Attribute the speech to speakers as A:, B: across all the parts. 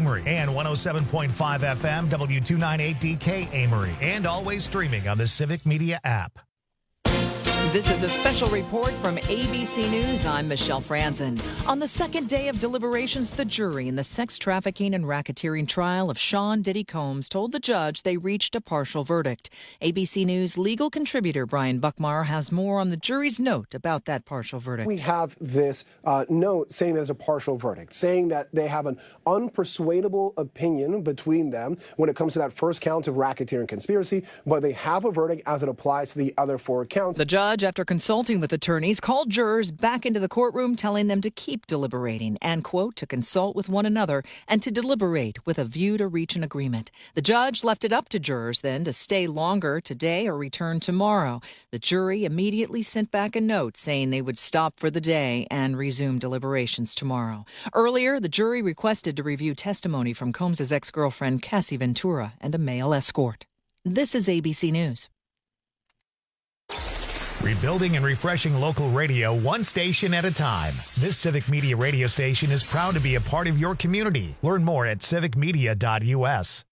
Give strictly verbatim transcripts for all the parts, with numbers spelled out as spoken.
A: Amory, and one oh seven point five F M W two ninety-eight D K Amory, and always streaming on the Civic Media app.
B: This is a special report from A B C News. I'm Michelle Franzen. On the second day of deliberations, the jury in the sex trafficking and racketeering trial of Sean Diddy Combs told the judge they reached a partial verdict. A B C News legal contributor Brian Buckmar has more on the jury's note about that partial verdict.
C: We have this uh, note saying there's a partial verdict, saying that they have an unpersuadable opinion between them when it comes to that first count of racketeering conspiracy, but they have a verdict as it applies to the other four counts.
B: The judge, after consulting with attorneys, called jurors back into the courtroom, telling them to keep deliberating and, quote, to consult with one another and to deliberate with a view to reach an agreement. The judge left it up to jurors then to stay longer today or return tomorrow. The jury immediately sent back a note saying they would stop for the day and resume deliberations tomorrow. Earlier, the jury requested to review testimony from Combs' ex-girlfriend Cassie Ventura and a male escort. This is A B C News.
A: Rebuilding and refreshing local radio one station at a time. This Civic Media radio station is proud to be a part of your community. Learn more at civic media dot U S.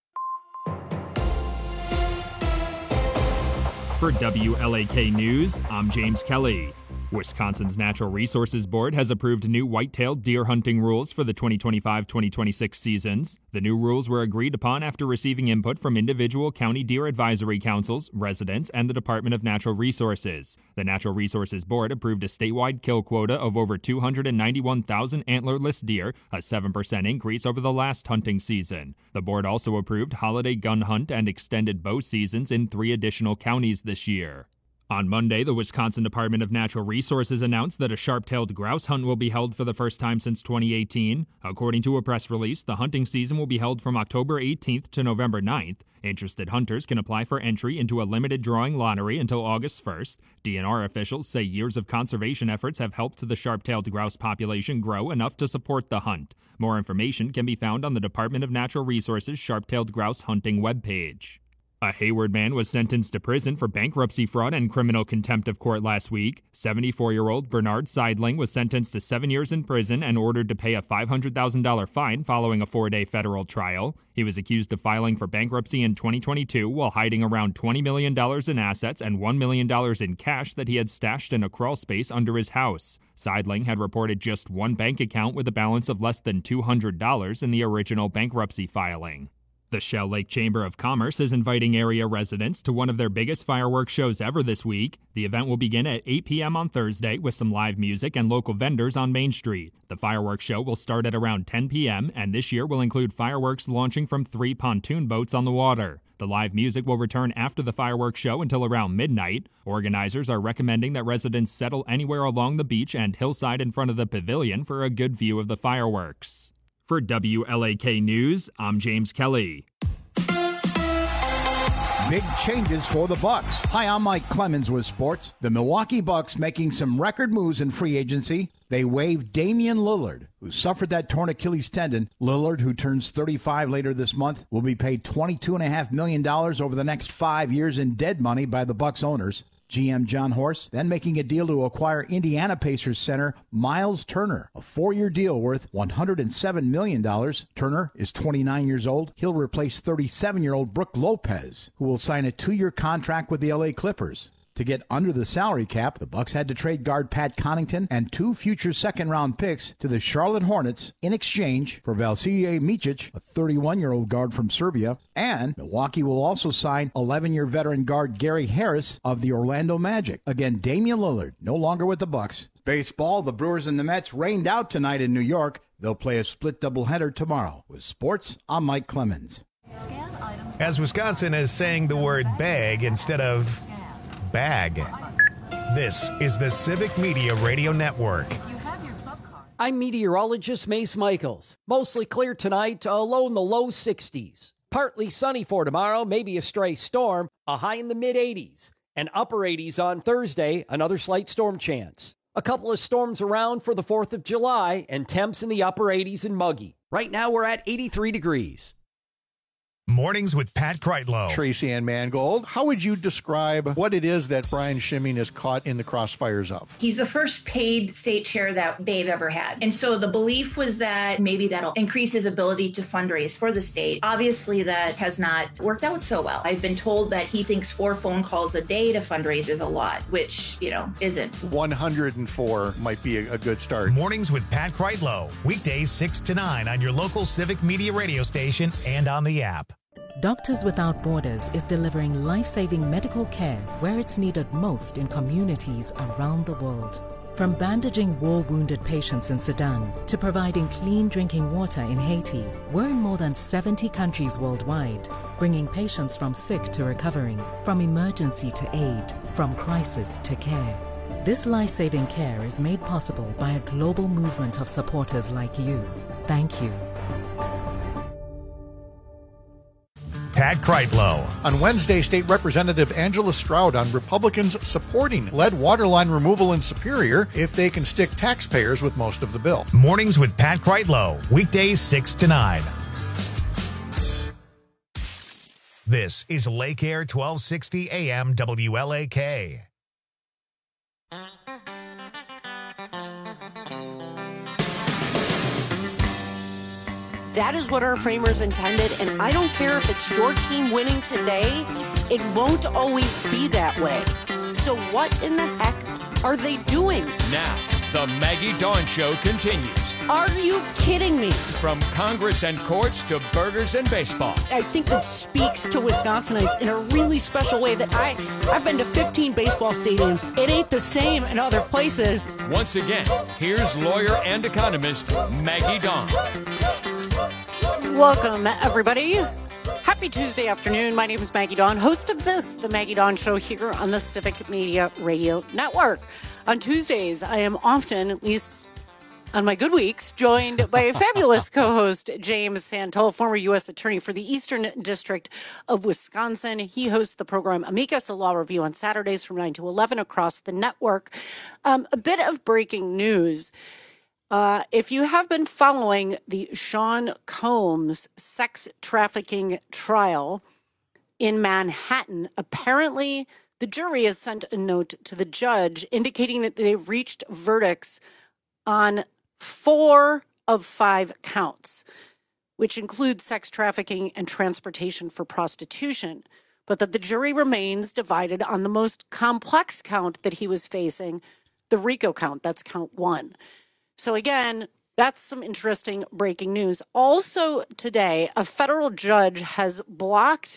D: For W L A K News, I'm James Kelly. Wisconsin's Natural Resources Board has approved new white-tailed deer hunting rules for the twenty twenty-five twenty twenty-six seasons. The new rules were agreed upon after receiving input from individual county deer advisory councils, residents, and the Department of Natural Resources. The Natural Resources Board approved a statewide kill quota of over two hundred ninety-one thousand antlerless deer, a seven percent increase over the last hunting season. The board also approved holiday gun hunt and extended bow seasons in three additional counties this year. On Monday, the Wisconsin Department of Natural Resources announced that a sharp-tailed grouse hunt will be held for the first time since twenty eighteen. According to a press release, the hunting season will be held from October eighteenth to November ninth. Interested hunters can apply for entry into a limited drawing lottery until August first. D N R officials say years of conservation efforts have helped the sharp-tailed grouse population grow enough to support the hunt. More information can be found on the Department of Natural Resources Sharp-tailed Grouse Hunting webpage. A Hayward man was sentenced to prison for bankruptcy fraud and criminal contempt of court last week. seventy-four-year-old Bernard Seidling was sentenced to seven years in prison and ordered to pay a five hundred thousand dollars fine following a four-day federal trial. He was accused of filing for bankruptcy in twenty twenty-two while hiding around twenty million dollars in assets and one million dollars in cash that he had stashed in a crawl space under his house. Seidling had reported just one bank account with a balance of less than two hundred dollars in the original bankruptcy filing. The Shell Lake Chamber of Commerce is inviting area residents to one of their biggest fireworks shows ever this week. The event will begin at eight p.m. on Thursday with some live music and local vendors on Main Street. The fireworks show will start at around ten p.m. and this year will include fireworks launching from three pontoon boats on the water. The live music will return after the fireworks show until around midnight. Organizers are recommending that residents settle anywhere along the beach and hillside in front of the pavilion for a good view of the fireworks. For W L A K News, I'm James Kelly.
E: Big changes for the Bucks. Hi, I'm Mike Clemens with sports. The Milwaukee Bucks making some record moves in free agency. They waived Damian Lillard, who suffered that torn Achilles tendon. Lillard, who turns thirty-five later this month, will be paid twenty-two point five million dollars over the next five years in dead money by the Bucks owners. G M John Horst then making a deal to acquire Indiana Pacers center Miles Turner, a four-year deal worth one hundred seven million dollars. Turner is twenty-nine years old. He'll replace thirty-seven-year-old Brook Lopez, who will sign a two-year contract with the L A Clippers. To get under the salary cap, the Bucks had to trade guard Pat Connaughton and two future second-round picks to the Charlotte Hornets in exchange for Vasilije Micic, a thirty-one-year-old guard from Serbia, and Milwaukee will also sign eleven-year veteran guard Gary Harris of the Orlando Magic. Again, Damian Lillard, no longer with the Bucks. Baseball, the Brewers and the Mets rained out tonight in New York. They'll play a split doubleheader tomorrow. With sports, I'm Mike Clemens.
A: As Wisconsin is saying the word bag instead of bag. This is the Civic Media Radio Network.
F: I'm meteorologist Mace Michaels. Mostly clear tonight, a low in the low sixties. Partly sunny for tomorrow, maybe a stray storm, a high in the mid-eighties. And upper eighties on Thursday, another slight storm chance. A couple of storms around for the fourth of July, and temps in the upper eighties and muggy. Right now we're at eighty-three degrees.
A: Mornings with Pat Kreitlow.
G: Tracy Ann Mangold, how would you describe what it is that Brian Schimming is caught in the crossfires of?
H: He's the first paid state chair that they've ever had. And so the belief was that maybe that'll increase his ability to fundraise for the state. Obviously, that has not worked out so well. I've been told that he thinks four phone calls a day to fundraise is a lot, which, you know, isn't.
G: one hundred four might be a, a good start.
A: Mornings with Pat Kreitlow. Weekdays six to nine on your local Civic Media radio station and on the app.
I: Doctors Without Borders is delivering life-saving medical care where it's needed most in communities around the world. From bandaging war-wounded patients in Sudan to providing clean drinking water in Haiti, we're in more than seventy countries worldwide, bringing patients from sick to recovering, from emergency to aid, from crisis to care. This life-saving care is made possible by a global movement of supporters like you. Thank you.
A: Pat Kreitlow.
G: On Wednesday, State Representative Angela Stroud on Republicans supporting lead waterline removal in Superior if they can stick taxpayers with most of the bill.
A: Mornings with Pat Kreitlow. Weekdays six to nine. This is Lake Air twelve sixty A M W L A K.
J: That is what our framers intended, and I don't care if it's your team winning today, it won't always be that way. So what in the heck are they doing?
K: Now, the Maggie Dawn Show continues.
J: Are you kidding me?
K: From Congress and courts to burgers and baseball.
J: I think that speaks to Wisconsinites in a really special way that I, I've been to fifteen baseball stadiums. It ain't the same in other places.
K: Once again, here's lawyer and economist Maggie Dawn.
J: Welcome, everybody. Happy Tuesday afternoon. My name is Maggie Dawn, host of this, The Maggie Dawn Show, here on the Civic Media Radio Network. On Tuesdays, I am often, at least on my good weeks, joined by a fabulous co-host, James Santel, former U S Attorney for the Eastern District of Wisconsin. He hosts the program Amicus, a law review on Saturdays from nine to eleven across the network. Um, a bit of breaking news. Uh, if you have been following the Sean Combs sex trafficking trial in Manhattan, apparently the jury has sent a note to the judge indicating that they've reached verdicts on four of five counts, which include sex trafficking and transportation for prostitution, but that the jury remains divided on the most complex count that he was facing, the RICO count. That's count one. So again, that's some interesting breaking news. Also today, a federal judge has blocked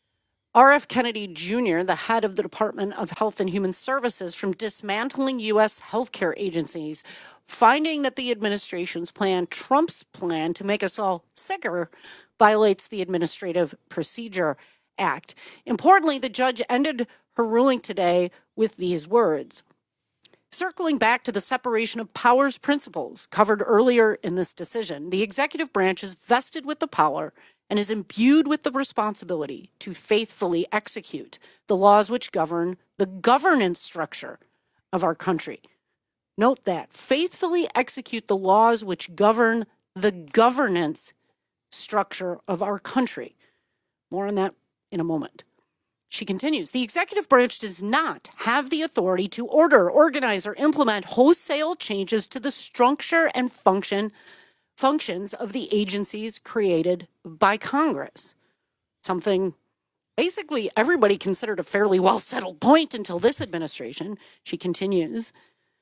J: R F Kennedy Junior, the head of the Department of Health and Human Services, from dismantling U S healthcare agencies, finding that the administration's plan, Trump's plan to make us all sicker, violates the Administrative Procedure Act. Importantly, the judge ended her ruling today with these words. Circling back to the separation of powers principles covered earlier in this decision, the executive branch is vested with the power and is imbued with the responsibility to faithfully execute the laws which govern the governance structure of our country. Note that, faithfully execute the laws which govern the governance structure of our country. More on that in a moment. She continues, the executive branch does not have the authority to order, organize, or implement wholesale changes to the structure and function functions of the agencies created by Congress. Something basically everybody considered a fairly well-settled point until this administration. She continues,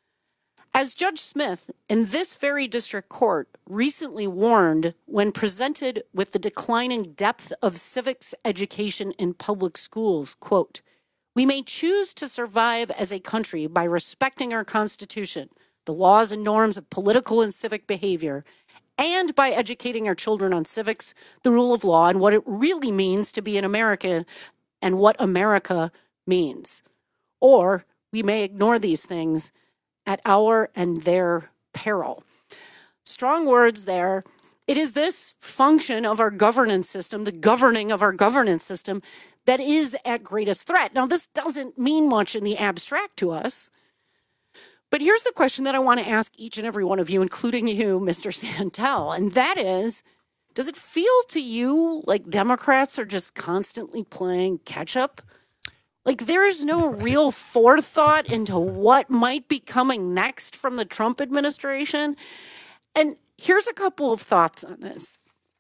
J: as Judge Smith in this very district court recently warned when presented with the declining depth of civics education in public schools, quote, we may choose to survive as a country by respecting our Constitution, the laws and norms of political and civic behavior, and by educating our children on civics, the rule of law, and what it really means to be an American and what America means. Or we may ignore these things at our and their peril. Strong words there. It is this function of our governance system, the governing of our governance system, that is at greatest threat. Now, this doesn't mean much in the abstract to us, but here's the question that I want to ask each and every one of you, including you, Mister Santel, and that is, Does it feel to you like Democrats are just constantly playing catch up? Like there is no real forethought into what might be coming next from the Trump administration? And here's a couple of thoughts on this.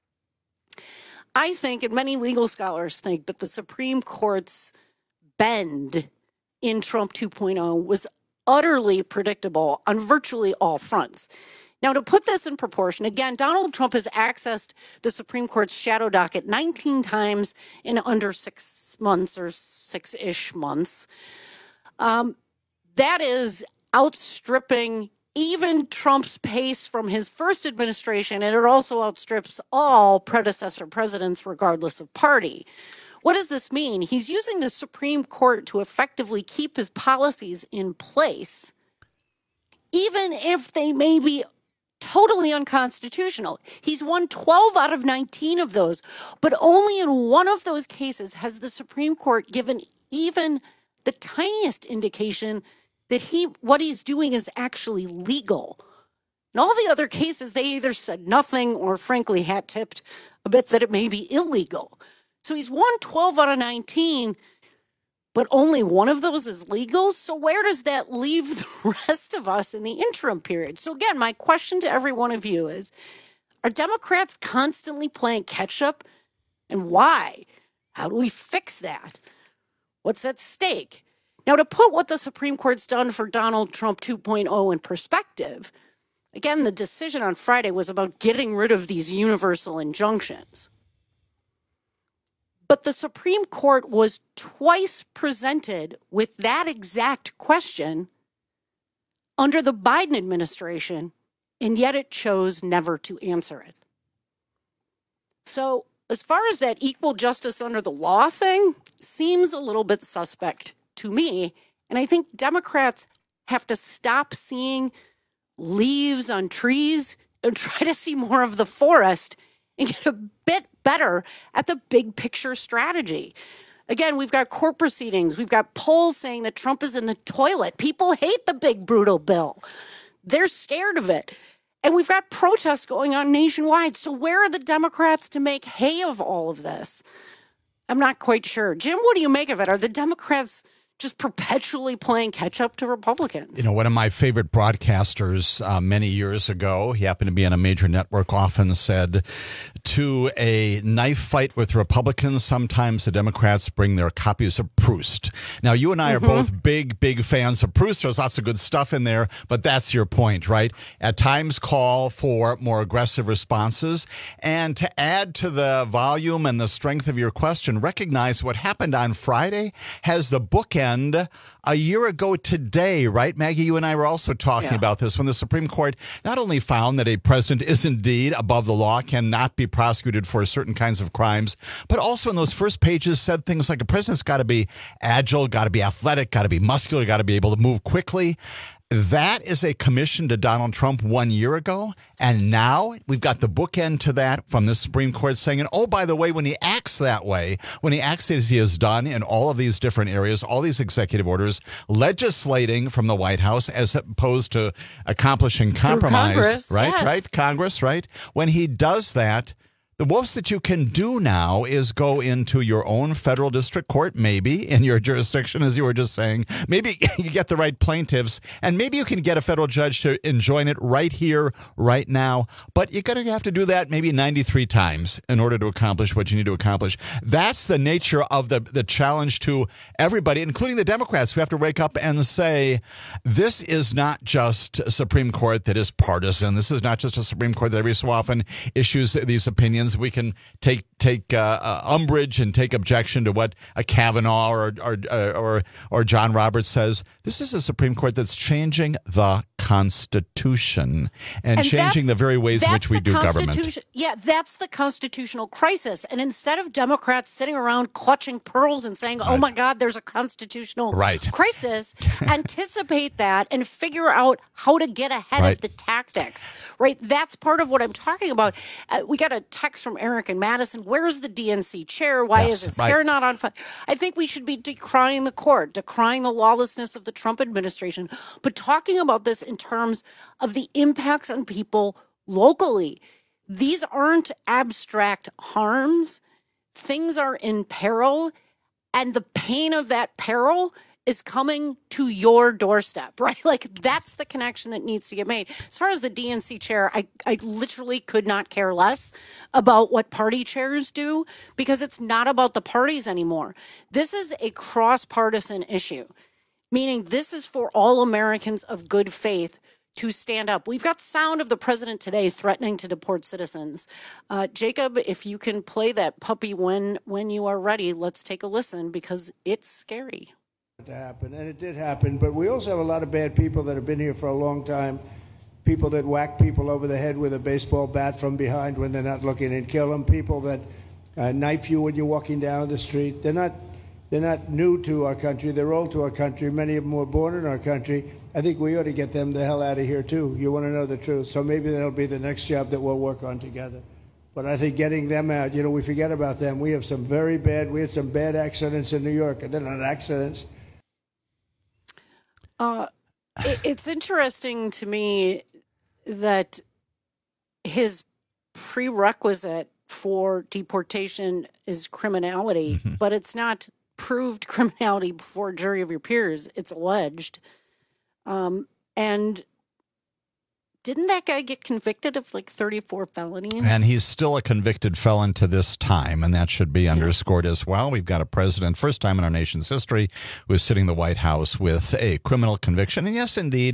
J: I think, and many legal scholars think, that the Supreme Court's bend in Trump two point oh was utterly predictable on virtually all fronts. Now, to put this in proportion, again, Donald Trump has accessed the Supreme Court's shadow docket nineteen times in under six months or six-ish months. Um, that is outstripping even Trump's pace from his first administration, and it also outstrips all predecessor presidents, regardless of party. What does this mean? He's using the Supreme Court to effectively keep his policies in place, even if they may be totally unconstitutional. He's won twelve out of nineteen of those, but only in one of those cases has the Supreme Court given even the tiniest indication that he what he's doing is actually legal. In all the other cases, they either said nothing or frankly hat-tipped a bit that it may be illegal. So he's won twelve out of nineteen, but only one of those is legal. So where does that leave the rest of us in the interim period? So again, my question to every one of you is, are Democrats constantly playing catch up? And why? How do we fix that? What's at stake? Now, to put what the Supreme Court's done for Donald Trump two point oh in perspective, again, the decision on Friday was about getting rid of these universal injunctions. But the Supreme Court was twice presented with that exact question under the Biden administration, and yet it chose never to answer it. So as far as that equal justice under the law thing, seems a little bit suspect to me. And I think Democrats have to stop seeing leaves on trees and try to see more of the forest and get a bit better at the big picture strategy. Again, we've got court proceedings. We've got polls saying that Trump is in the toilet. People hate the big, brutal bill. They're scared of it. And we've got protests going on nationwide. So where are the Democrats to make hay of all of this? I'm not quite sure. Jim, what do you make of it? Are the Democrats just perpetually playing catch up to Republicans?
L: You know, one of my favorite broadcasters uh, many years ago, he happened to be on a major network, often said, to a knife fight with Republicans, sometimes the Democrats bring their copies of Proust. Now, you and I mm-hmm. are both big, big fans of Proust. There's lots of good stuff in there, but that's your point, right? At times call for more aggressive responses. And to add to the volume and the strength of your question, recognize what happened on Friday has the bookend a year ago today, right? Maggie, you and I were also talking yeah. about this when the Supreme Court not only found that a president is indeed above the law, cannot be prosecuted for certain kinds of crimes, but also in those first pages said things like a president's got to be agile, got to be athletic, got to be muscular, got to be able to move quickly. That is a commission to Donald Trump one year ago. And now we've got the bookend to that from the Supreme Court saying, and oh, by the way, when he acts that way, when he acts as he has done in all of these different areas, all these executive orders, legislating from the White House as opposed to accomplishing compromise,
J: Congress,
L: right?
J: Yes.
L: Right? Congress, right? When he does that, the most that you can do now is go into your own federal district court, maybe in your jurisdiction, as you were just saying. Maybe you get the right plaintiffs, and maybe you can get a federal judge to enjoin it right here, right now. But you're going to have to do that maybe ninety-three times in order to accomplish what you need to accomplish. That's the nature of the, the challenge to everybody, including the Democrats, who have to wake up and say, this is not just a Supreme Court that is partisan. This is not just a Supreme Court that every so often issues these opinions. We can take take uh, uh, umbrage and take objection to what a Kavanaugh or or, or or John Roberts says. This is a Supreme Court that's changing the Constitution and, and changing the very ways in which we do government.
J: Yeah, that's the constitutional crisis. And instead of Democrats sitting around clutching pearls and saying, right. oh, my God, there's a constitutional
L: right.
J: crisis, anticipate that and figure out how to get ahead right. of the tactics. Right? That's part of what I'm talking about. Uh, we got a text from Eric and Madison. Where's the D N C chair? Why yes, is his right. hair not on fire? I think we should be decrying the court, decrying the lawlessness of the Trump administration, but talking about this in terms of the impacts on people locally. these aren't abstract harms. Things are in peril, and the pain of that peril is coming to your doorstep, right? Like, that's the connection that needs to get made. As far as the D N C chair, I, I literally could not care less about what party chairs do, because it's not about the parties anymore. This is a cross-partisan issue, meaning this is for all Americans of good faith to stand up. We've got sound of the president today threatening to deport citizens. Uh, Jacob, if you can play that puppy when when you are ready, let's take a listen, because it's scary.
M: To happen, and it did happen, but we also have a lot of bad people that have been here for a long time, people that whack people over the head with a baseball bat from behind when they're not looking and kill them, people that uh, knife you when you're walking down the street. They're not they're not new to our country, they're old to our country. Many of them were born in our country. I think we ought to get them the hell out of here too. You want to know the truth, so maybe that'll be the next job that we'll work on together. But I think getting them out, you know, we forget about them. We have some very bad, we had some bad accidents in New York, and they're not accidents.
J: Uh, it, it's interesting to me that his prerequisite for deportation is criminality, mm-hmm. but it's not proved criminality before a jury of your peers. It's alleged. Um, and didn't that guy get convicted of like thirty-four felonies?
L: And he's still a convicted felon to this time, and that should be underscored as well. We've got a president, first time in our nation's history, who is sitting in the White House with a criminal conviction. And yes, indeed,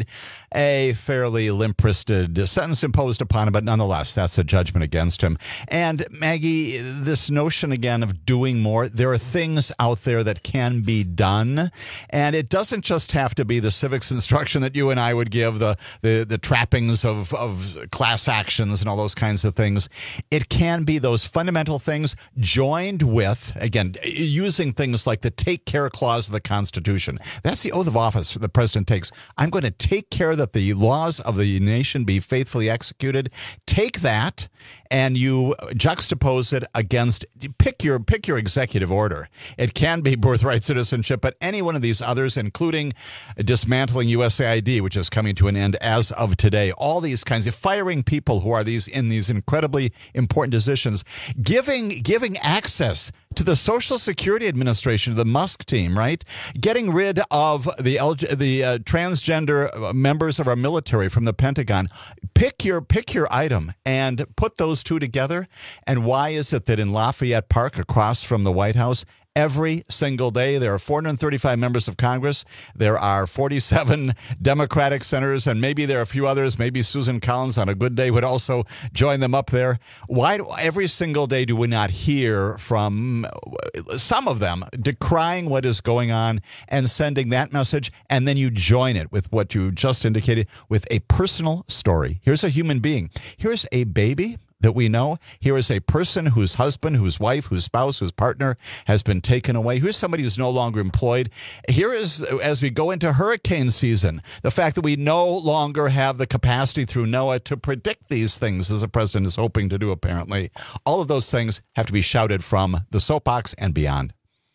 L: a fairly limp-wristed sentence imposed upon him, but nonetheless, that's a judgment against him. And Maggie, this notion again of doing more, there are things out there that can be done, and it doesn't just have to be the civics instruction that you and I would give, the the, the trappings Of, of class actions and all those kinds of things. It can be those fundamental things joined with, again, using things like the take care clause of the Constitution. That's the oath of office the president takes. I'm going to take care that the laws of the nation be faithfully executed. Take that and you juxtapose it against, pick your pick your executive order. It can be birthright citizenship, but any one of these others, including dismantling U S A I D, which is coming to an end as of today, all these kinds of firing people who are these in these incredibly important positions, giving giving access to the Social Security Administration, the Musk team, right? Getting rid of the L G, the uh, transgender members of our military from the Pentagon. Pick your pick your item and put those two together. And why is it that in Lafayette Park, across from the White House, every single day there are four hundred thirty-five members of Congress, there are forty-seven Democratic senators, and maybe there are a few others, maybe Susan Collins on a good day would also join them up there. Why do, every single day do we not hear from some of them decrying what is going on and sending that message, and then you join it with what you just indicated with a personal story. Here's a human being. Here's a baby that we know. Here is a person whose husband, whose wife, whose spouse, whose partner has been taken away. Here's somebody who's no longer employed. Here is, as we go into hurricane season, the fact that we no longer have the capacity through NOAA to predict these things, as the president is hoping to do, apparently. All of those things have to be shouted from the soapbox and beyond.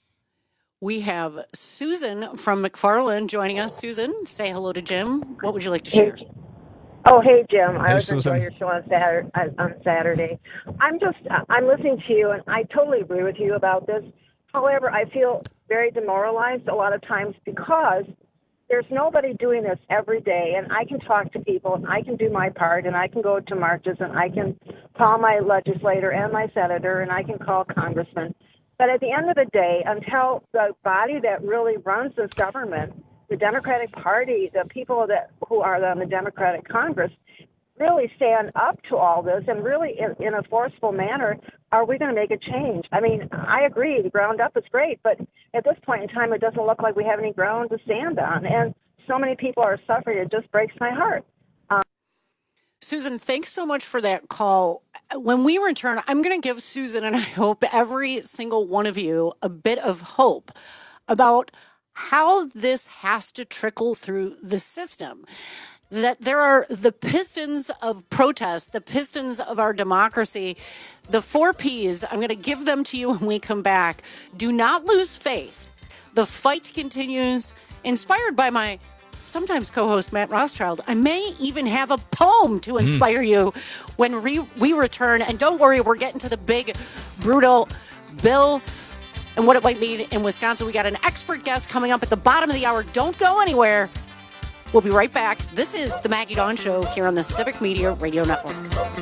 J: We have Susan from McFarland joining us. Susan, say hello to Jim. What would you like to share?
N: Oh, hey, Jim. I
L: hey,
N: was
L: Susan.
N: enjoying your show on Saturday, on Saturday. I'm just, I'm listening to you, and I totally agree with you about this. However, I feel very demoralized a lot of times because there's nobody doing this every day, and I can talk to people, and I can do my part, and I can go to marches, and I can call my legislator and my senator, and I can call congressmen. But at the end of the day, until the body that really runs this government, the Democratic Party, the people that who are on the Democratic Congress, really stand up to all this and really in, in a forceful manner, are we going to make a change? I mean, I agree, the ground up is great, but at this point in time, it doesn't look like we have any ground to stand on. And so many people are suffering, it just breaks my heart. Um,
J: Susan, thanks so much for that call. When we return, I'm going to give Susan, and I hope every single one of you, a bit of hope about how this has to trickle through the system. That there are the pistons of protest, the pistons of our democracy, the four Ps. I'm going to give them to you when we come back. Do not lose faith. The fight continues, inspired by my sometimes co-host Matt Rothschild. I may even have a poem to inspire mm. you when we, we return. And don't worry, we're getting to the big, brutal bill and what it might mean in Wisconsin. We got an expert guest coming up at the bottom of the hour. Don't go anywhere. We'll be right back. This is the Maggie Dawn Show here on the Civic Media Radio Network.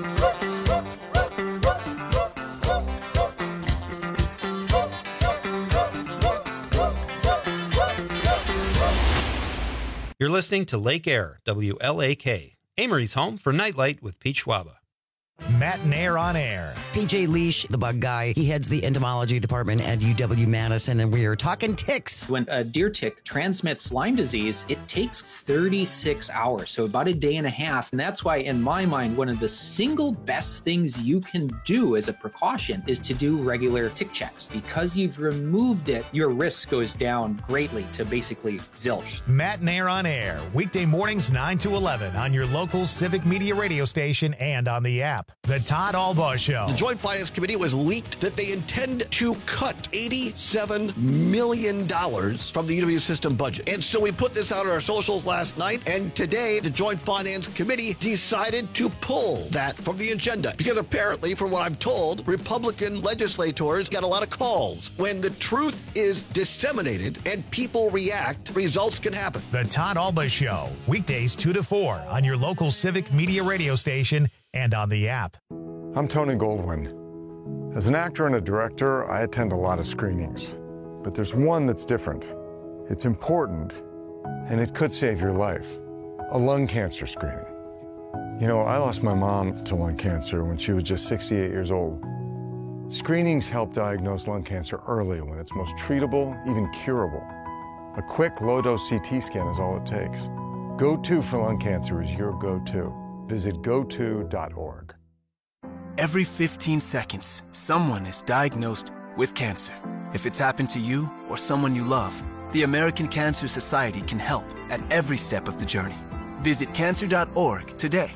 O: You're listening to Lake Air, W L A K, Amory's home for Nightlight with Pete Schwaba.
A: Matt and Air on Air.
P: P J Leash, the bug guy, he heads the entomology department at U W-Madison, and we are talking ticks.
Q: When a deer tick transmits Lyme disease, it takes thirty-six hours, so about a day and a half. And that's why, in my mind, one of the single best things you can do as a precaution is to do regular tick checks. Because you've removed it, your risk goes down greatly to basically zilch.
A: Matt and Air on Air, weekday mornings nine to eleven on your local Civic Media radio station and on the app. The Todd Albaugh Show.
R: The Joint Finance Committee was leaked that they intend to cut eighty-seven million dollars from the U W system budget. And so we put this out on our socials last night, and today the Joint Finance Committee decided to pull that from the agenda. Because apparently, from what I'm told, Republican legislators got a lot of calls. When the truth is disseminated and people react, results can happen.
A: The Todd Albaugh Show, weekdays two to four on your local Civic Media radio station and on the app.
S: I'm Tony Goldwyn. As an actor and a director, I attend a lot of screenings. But there's one that's different. It's important, and it could save your life. A lung cancer screening. You know, I lost my mom to lung cancer when she was just sixty-eight years old. Screenings help diagnose lung cancer early when it's most treatable, even curable. A quick low-dose C T scan is all it takes. Go To for lung cancer is your go-to. Visit go to dot org.
T: Every fifteen seconds, someone is diagnosed with cancer. If it's happened to you or someone you love, the American Cancer Society can help at every step of the journey. Visit cancer dot org today.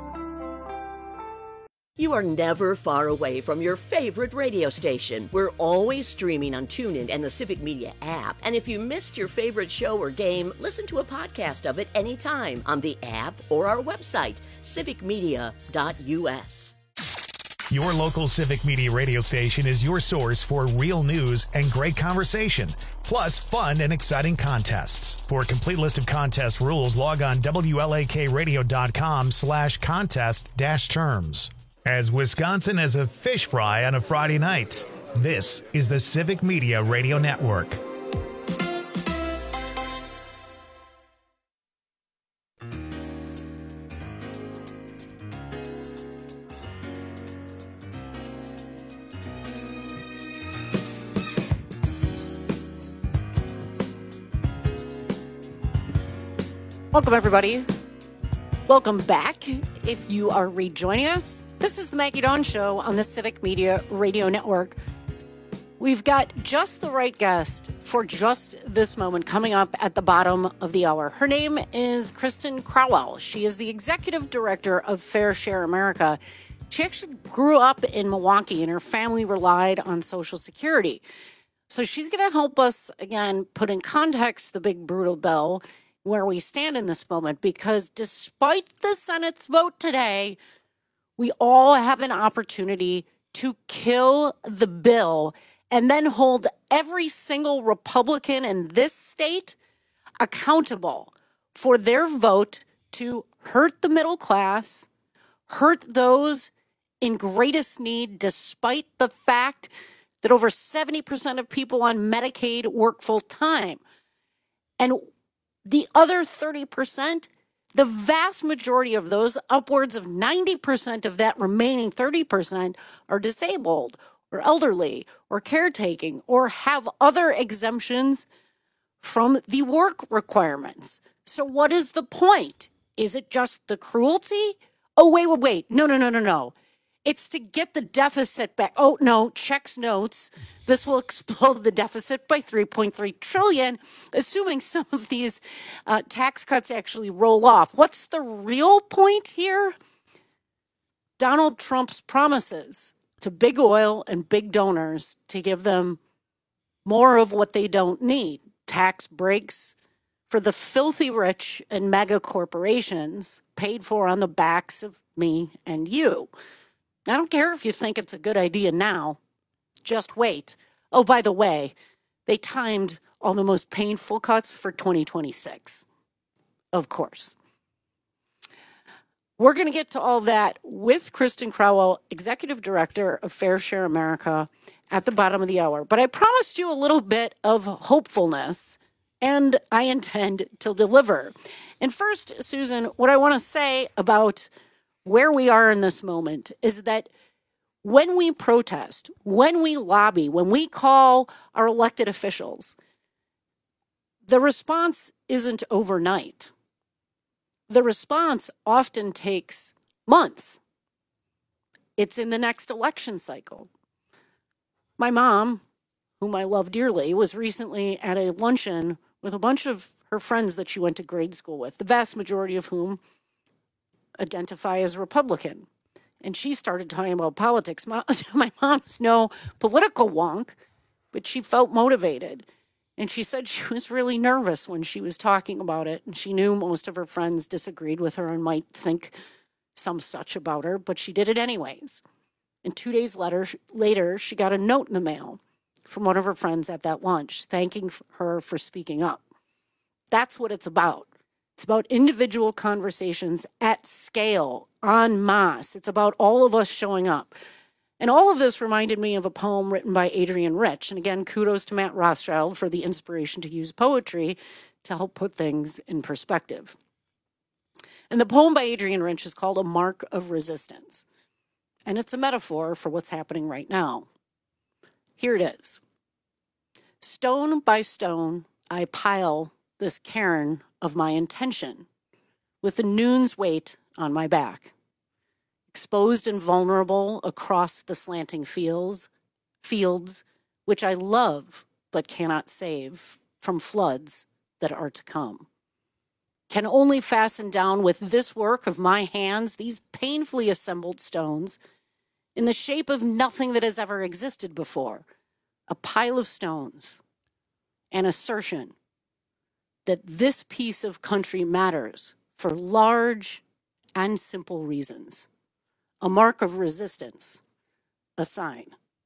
U: You are never far away from your favorite radio station. We're always streaming on TuneIn and the Civic Media app. And if you missed your favorite show or game, listen to a podcast of it anytime on the app or our website, civic media dot u s.
A: Your local Civic Media radio station is your source for real news and great conversation, plus fun and exciting contests. For a complete list of contest rules, log on W L A K radio dot com slash contest dash terms. As Wisconsin is a fish fry on a Friday night, this is the Civic Media Radio Network.
J: Welcome, everybody. Welcome back. If you are rejoining us, this is the Maggie Dawn Show on the Civic Media Radio Network. We've got just the right guest for just this moment coming up at the bottom of the hour. Her name is Kristen Crowell. She is the executive director of Fair Share America. She actually grew up in Milwaukee, and her family relied on Social Security. So she's going to help us, again, put in context the big brutal bill, where we stand in this moment, because despite the Senate's vote today, we all have an opportunity to kill the bill and then hold every single Republican in this state accountable for their vote to hurt the middle class, hurt those in greatest need, despite the fact that over seventy percent of people on Medicaid work full time. And the other thirty percent, the vast majority of those, upwards of ninety percent of that remaining thirty percent, are disabled or elderly or caretaking or have other exemptions from the work requirements. So what is the point? Is it just the cruelty? Oh, wait, wait, wait. No, no, no, no, no. It's to get the deficit back. Oh, no, checks notes. This will explode the deficit by three point three trillion dollars, assuming some of these uh, tax cuts actually roll off. What's the real point here? Donald Trump's promises to big oil and big donors to give them more of what they don't need. Tax breaks for the filthy rich and mega corporations paid for on the backs of me and you. I don't care if you think it's a good idea now. Just wait. Oh, by the way, they timed all the most painful cuts for twenty twenty-six. Of course. We're going to get to all that with Kristen Crowell, Executive Director of Fair Share America, at the bottom of the hour. But I promised you a little bit of hopefulness, and I intend to deliver. And first, Susan, what I want to say about where we are in this moment is that when we protest, when we lobby, when we call our elected officials, the response isn't overnight. The response often takes months. It's in the next election cycle. My mom, whom I love dearly, was recently at a luncheon with a bunch of her friends that she went to grade school with, the vast majority of whom identify as Republican. And she started talking about politics. My, my mom's no political wonk, but she felt motivated. And she said she was really nervous when she was talking about it. And she knew most of her friends disagreed with her and might think some such about her, but she did it anyways. And two days later, later, she got a note in the mail from one of her friends at that lunch, thanking her for speaking up. That's what it's about. It's about individual conversations at scale, en masse. It's about all of us showing up. And all of this reminded me of a poem written by Adrienne Rich. And again, kudos to Matt Rothschild for the inspiration to use poetry to help put things in perspective. And the poem by Adrienne Rich is called A Mark of Resistance. And it's a metaphor for what's happening right now. Here it is. Stone by stone, I pile this cairn of my intention with the noon's weight on my back. Exposed and vulnerable across the slanting fields, fields which I love but cannot save from floods that are to come. Can only fasten down with this work of my hands these painfully assembled stones in the shape of nothing that has ever existed before, a pile of stones, an assertion that this piece of country matters for large and simple reasons. A mark of resistance, a sign.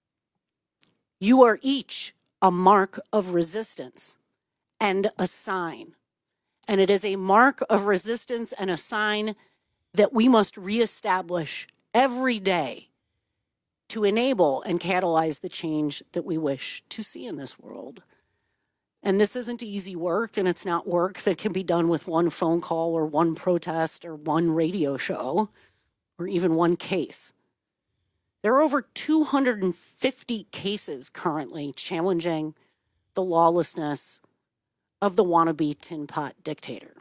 J: You are each a mark of resistance and a sign. And it is a mark of resistance and a sign that we must reestablish every day to enable and catalyze the change that we wish to see in this world. And this isn't easy work, and it's not work that can be done with one phone call or one protest or one radio show or even one case. There are over two hundred fifty cases currently challenging the lawlessness of the wannabe tin pot dictator.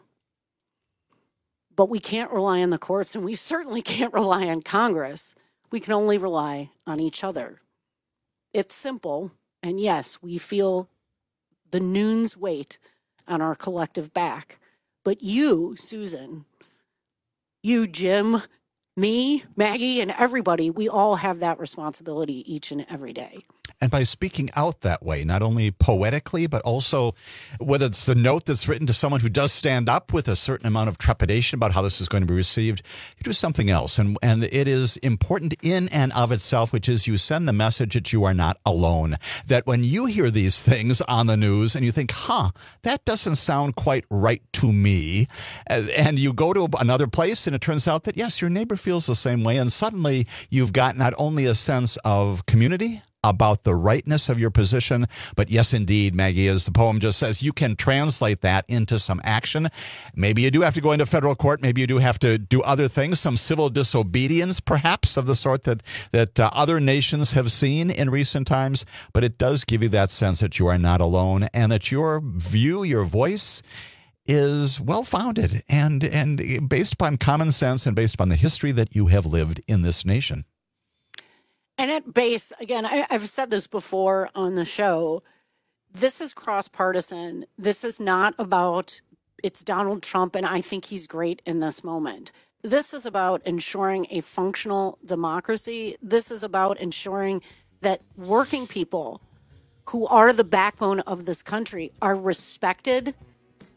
J: But we can't rely on the courts, and we certainly can't rely on Congress. We can only rely on each other. It's simple, and yes, we feel the noon's weight on our collective back. But you, Susan, you, Jim, me, Maggie, and everybody, we all have that responsibility each and every day.
L: And by speaking out that way, not only poetically, but also whether it's the note that's written to someone who does stand up with a certain amount of trepidation about how this is going to be received, you do something else. And, and it is important in and of itself, which is you send the message that you are not alone. That when you hear these things on the news and you think, huh, that doesn't sound quite right to me, and you go to another place and it turns out that, yes, your neighbor feels the same way. And suddenly you've got not only a sense of community, about the rightness of your position, but yes, indeed, Maggie, as the poem just says, you can translate that into some action. Maybe you do have to go into federal court. Maybe you do have to do other things, some civil disobedience, perhaps, of the sort that, that uh, other nations have seen in recent times. But it does give you that sense that you are not alone and that your view, your voice is well-founded and, and based upon common sense and based upon the history that you have lived in this nation.
J: And at base, again, I, I've said this before on the show, this is cross-partisan. This is not about, it's Donald Trump, and I think he's great in this moment. This is about ensuring a functional democracy. This is about ensuring that working people who are the backbone of this country are respected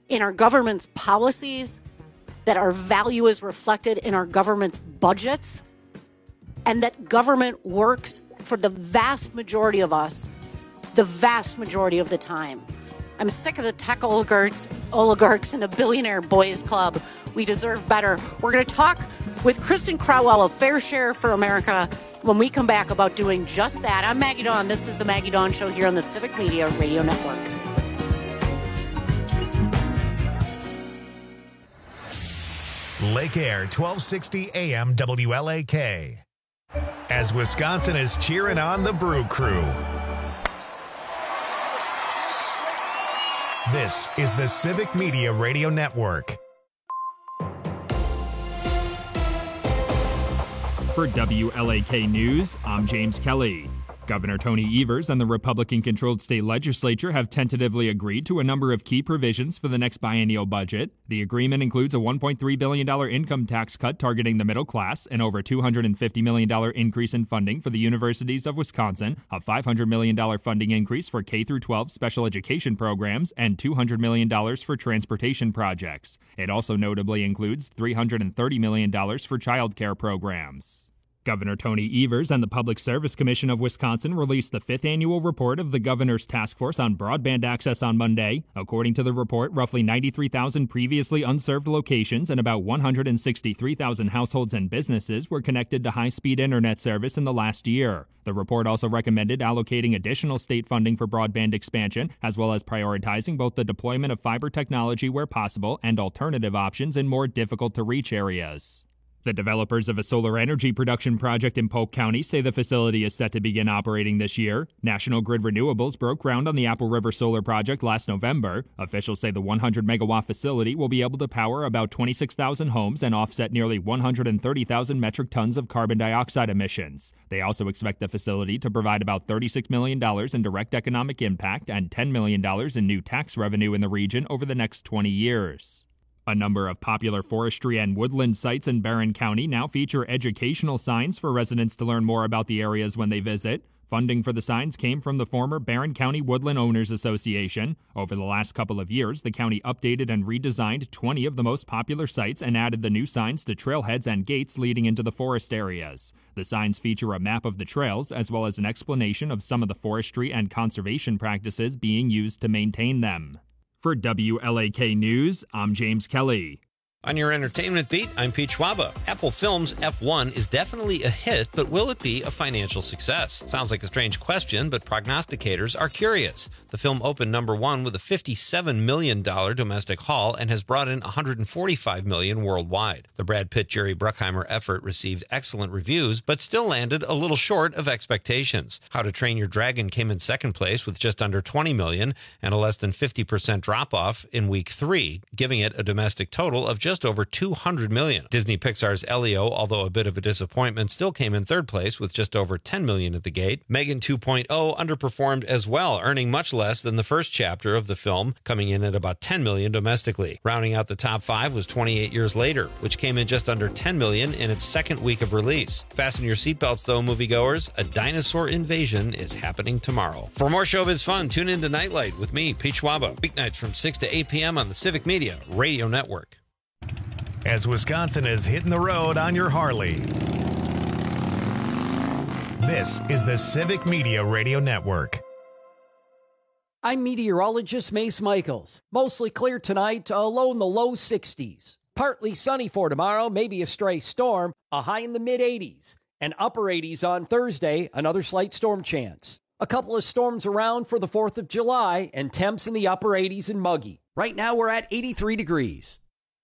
J: in our government's policies, that our value is reflected in our government's budgets, and that government works for the vast majority of us, the vast majority of the time. I'm sick of the tech oligarchs, oligarchs and the billionaire boys club. We deserve better. We're going to talk with Kristen Crowell of Fair Share for America when we come back about doing just that. I'm Maggie Dawn. This is the Maggie Dawn Show here on the Civic Media Radio Network.
A: Lake Air, twelve sixty A M W L A K. As Wisconsin is cheering on the Brew Crew. This is the Civic Media Radio Network.
D: For W L A K News, I'm James Kelly. Governor Tony Evers and the Republican-controlled state legislature have tentatively agreed to a number of key provisions for the next biennial budget. The agreement includes a one point three billion dollars income tax cut targeting the middle class, an over two hundred fifty million dollars increase in funding for the universities of Wisconsin, a five hundred million dollars funding increase for K through twelve special education programs, and two hundred million dollars for transportation projects. It also notably includes three hundred thirty million dollars for child care programs. Governor Tony Evers and the Public Service Commission of Wisconsin released the fifth annual report of the governor's task force on broadband access on Monday. According to the report, roughly ninety-three thousand previously unserved locations and about one hundred sixty-three thousand households and businesses were connected to high-speed internet service in the last year. The report also recommended allocating additional state funding for broadband expansion, as well as prioritizing both the deployment of fiber technology where possible and alternative options in more difficult-to-reach areas. The developers of a solar energy production project in Polk County say the facility is set to begin operating this year. National Grid Renewables broke ground on the Apple River Solar Project last November. Officials say the one hundred megawatt facility will be able to power about twenty-six thousand homes and offset nearly one hundred thirty thousand metric tons of carbon dioxide emissions. They also expect the facility to provide about thirty-six million dollars in direct economic impact and ten million dollars in new tax revenue in the region over the next twenty years. A number of popular forestry and woodland sites in Barron County now feature educational signs for residents to learn more about the areas when they visit. Funding for the signs came from the former Barron County Woodland Owners Association. Over the last couple of years, the county updated and redesigned twenty of the most popular sites and added the new signs to trailheads and gates leading into the forest areas. The signs feature a map of the trails, as well as an explanation of some of the forestry and conservation practices being used to maintain them. For W L A K News, I'm James Kelly.
O: On your entertainment beat, I'm Pete Schwaba. Apple Films' F one is definitely a hit, but will it be a financial success? Sounds like a strange question, but prognosticators are curious. The film opened number one with a fifty-seven million dollars domestic haul and has brought in one hundred forty-five million dollars worldwide. The Brad Pitt-Jerry Bruckheimer effort received excellent reviews, but still landed a little short of expectations. How to Train Your Dragon came in second place with just under twenty million dollars and a less than fifty percent drop-off in week three, giving it a domestic total of just Just over two hundred million dollars. Disney Pixar's Elio, although a bit of a disappointment, still came in third place with just over ten million dollars at the gate. Megan two point oh underperformed as well, earning much less than the first chapter of the film, coming in at about ten million dollars domestically. Rounding out the top five was twenty-eight Years Later, which came in just under ten million dollars in its second week of release. Fasten your seatbelts though, moviegoers. A dinosaur invasion is happening tomorrow. For more showbiz fun, tune in to Nightlight with me, Pete Schwaba, weeknights from six to eight p.m. on the Civic Media Radio Network.
A: As Wisconsin is hitting the road on your Harley. This is the Civic Media Radio Network.
F: I'm meteorologist Mace Michaels. Mostly clear tonight, a low in the low sixties. Partly sunny for tomorrow, maybe a stray storm, a high in the mid eighties. And upper eighties on Thursday, another slight storm chance. A couple of storms around for the fourth of July, and temps in the upper eighties and muggy. Right now we're at eighty-three degrees.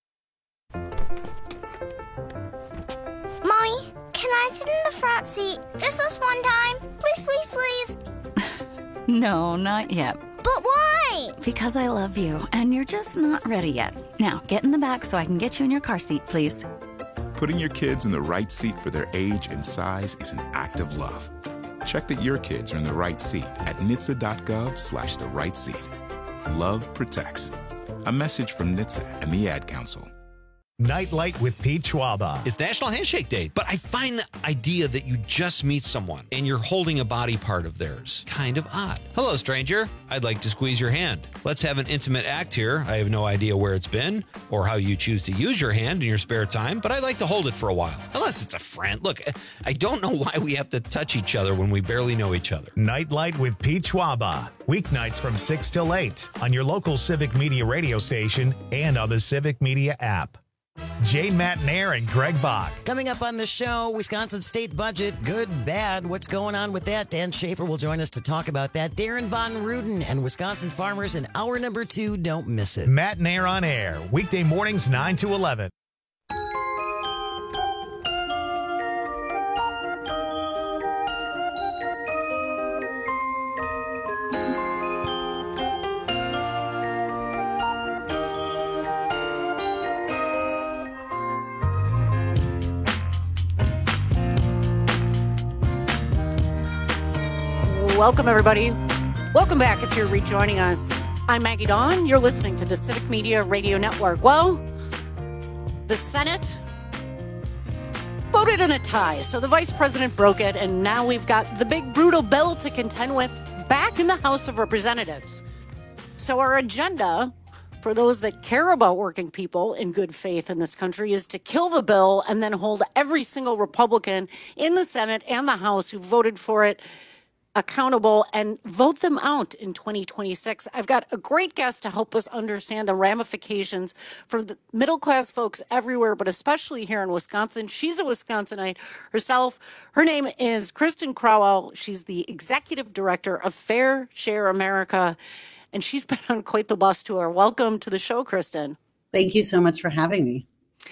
C: Mommy, can I sit in the front seat just this one time? Please, please, please.
V: No, not yet.
C: But why?
V: Because I love you, and you're just not ready yet. Now, get in the back so I can get you in your car seat, please.
W: Putting your kids in the right seat for their age and size is an act of love. Check that your kids are in the right seat at N H T S A dot gov slash the right seat. Love protects. A message from N H T S A and the Ad Council.
A: Nightlight with Pete Schwaba.
O: It's National Handshake Day, but I find the idea that you just meet someone and you're holding a body part of theirs kind of odd. Hello, stranger. I'd like to squeeze your hand. Let's have an intimate act here. I have no idea where it's been or how you choose to use your hand in your spare time, but I'd like to hold it for a while. Unless it's a friend. Look, I don't know why we have to touch each other when we barely know each other.
A: Nightlight with Pete Schwaba. Weeknights from six till eight on your local Civic Media radio station and on the Civic Media app. Jane Matnair and Greg Bach.
P: Coming up on the show, Wisconsin state budget, good, bad. What's going on with that? Dan Schaefer will join us to talk about that. Darren Von Ruden and Wisconsin farmers in hour number two. Don't miss it.
A: Matnair on air, weekday mornings nine to eleven.
J: Welcome, everybody. Welcome back if you're rejoining us. I'm Maggie Dawn. You're listening to the Civic Media Radio Network. Well, the Senate voted in a tie, so the vice president broke it, and now we've got the big, brutal bill to contend with back in the House of Representatives. So our agenda, for those that care about working people in good faith in this country, is to kill the bill and then hold every single Republican in the Senate and the House who voted for it accountable and vote them out in twenty twenty-six. I've got a great guest to help us understand the ramifications for the middle-class folks everywhere, but especially here in Wisconsin. She's a Wisconsinite herself. Her name is Kristen Crowell. She's the executive director of Fair Share America, and she's been on quite the bus tour. Welcome to the show, Kristen.
B: Thank you so much for having me.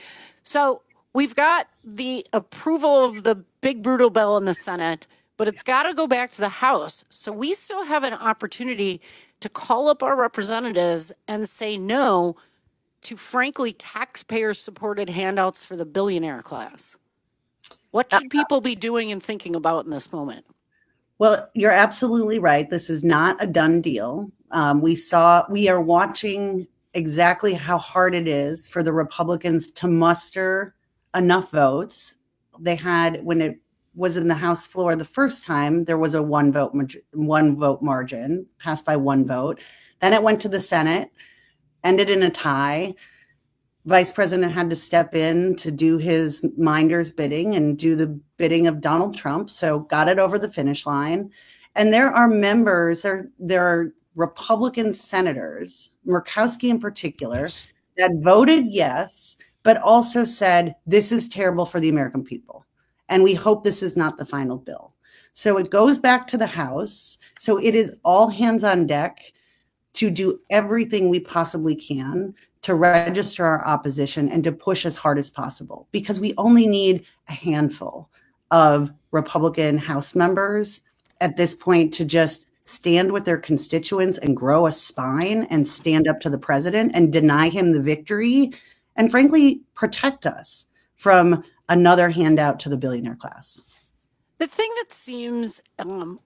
J: So we've got the approval of the big, brutal bill in the Senate, but it's got to go back to the House. So we still have an opportunity to call up our representatives and say no to, frankly, taxpayer-supported handouts for the billionaire class. What should people be doing and thinking about in this moment?
B: Well, you're absolutely right. This is not a done deal. Um, we saw, we are watching exactly how hard it is for the Republicans to muster enough votes. They had, when it was in the House floor the first time, there was a one vote one vote margin, passed by one vote. Then it went to the Senate, ended in a tie. Vice President had to step in to do his minder's bidding and do the bidding of Donald Trump, so got it over the finish line. And there are members, there, there are Republican senators, Murkowski in particular, yes, that voted yes, but also said, this is terrible for the American people. And we hope this is not the final bill. So it goes back to the House. So it is all hands on deck to do everything we possibly can to register our opposition and to push as hard as possible, because we only need a handful of Republican House members at this point to just stand with their constituents and grow a spine and stand up to the president and deny him the victory and, frankly, protect us from another handout to the billionaire class.
J: The thing that seems um,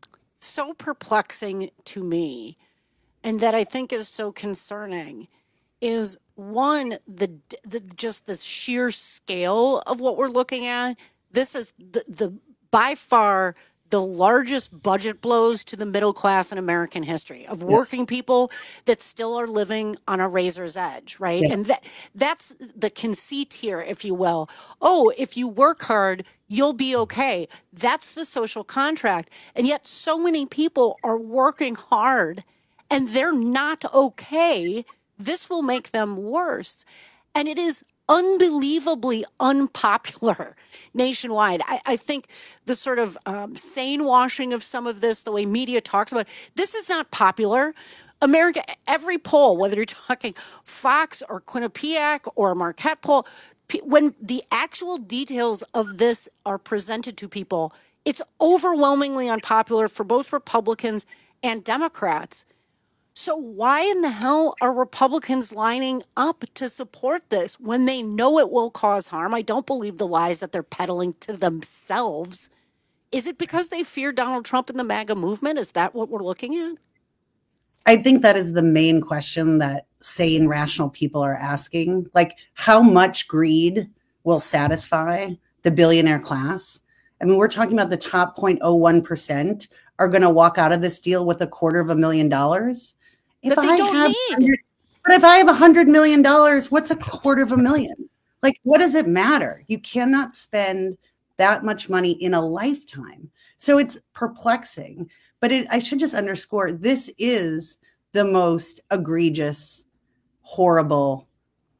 J: so perplexing to me, and that I think is so concerning, is one, the, the just the sheer scale of what we're looking at. This is the, the by far the largest budget blows to the middle class in American history, of working yes. people that still are living on a razor's edge, right? Yeah. And that that's the conceit here, if you will. Oh, if you work hard, you'll be okay. That's the social contract. And yet so many people are working hard and they're not okay. This will make them worse. And it is unbelievably unpopular nationwide. I, I think the sort of um, sane washing of some of this, the way media talks about it, this is not popular. America, every poll, whether you're talking Fox or Quinnipiac or a Marquette poll, when the actual details of this are presented to people, it's overwhelmingly unpopular for both Republicans and Democrats. So why in the hell are Republicans lining up to support this when they know it will cause harm? I don't believe the lies that they're peddling to themselves. Is it because they fear Donald Trump and the MAGA movement? Is that what we're looking at?
B: I think that is the main question that sane, rational people are asking. Like, how much greed will satisfy the billionaire class? I mean, we're talking about the top zero point zero one percent are going to walk out of this deal with a quarter of a million dollars. If
J: That they
B: I
J: don't
B: have
J: need.
B: But if I have a hundred million dollars, what's a quarter of a million? Like, what does it matter? You cannot spend that much money in a lifetime. So it's perplexing. But it, I should just underscore, this is the most egregious, horrible,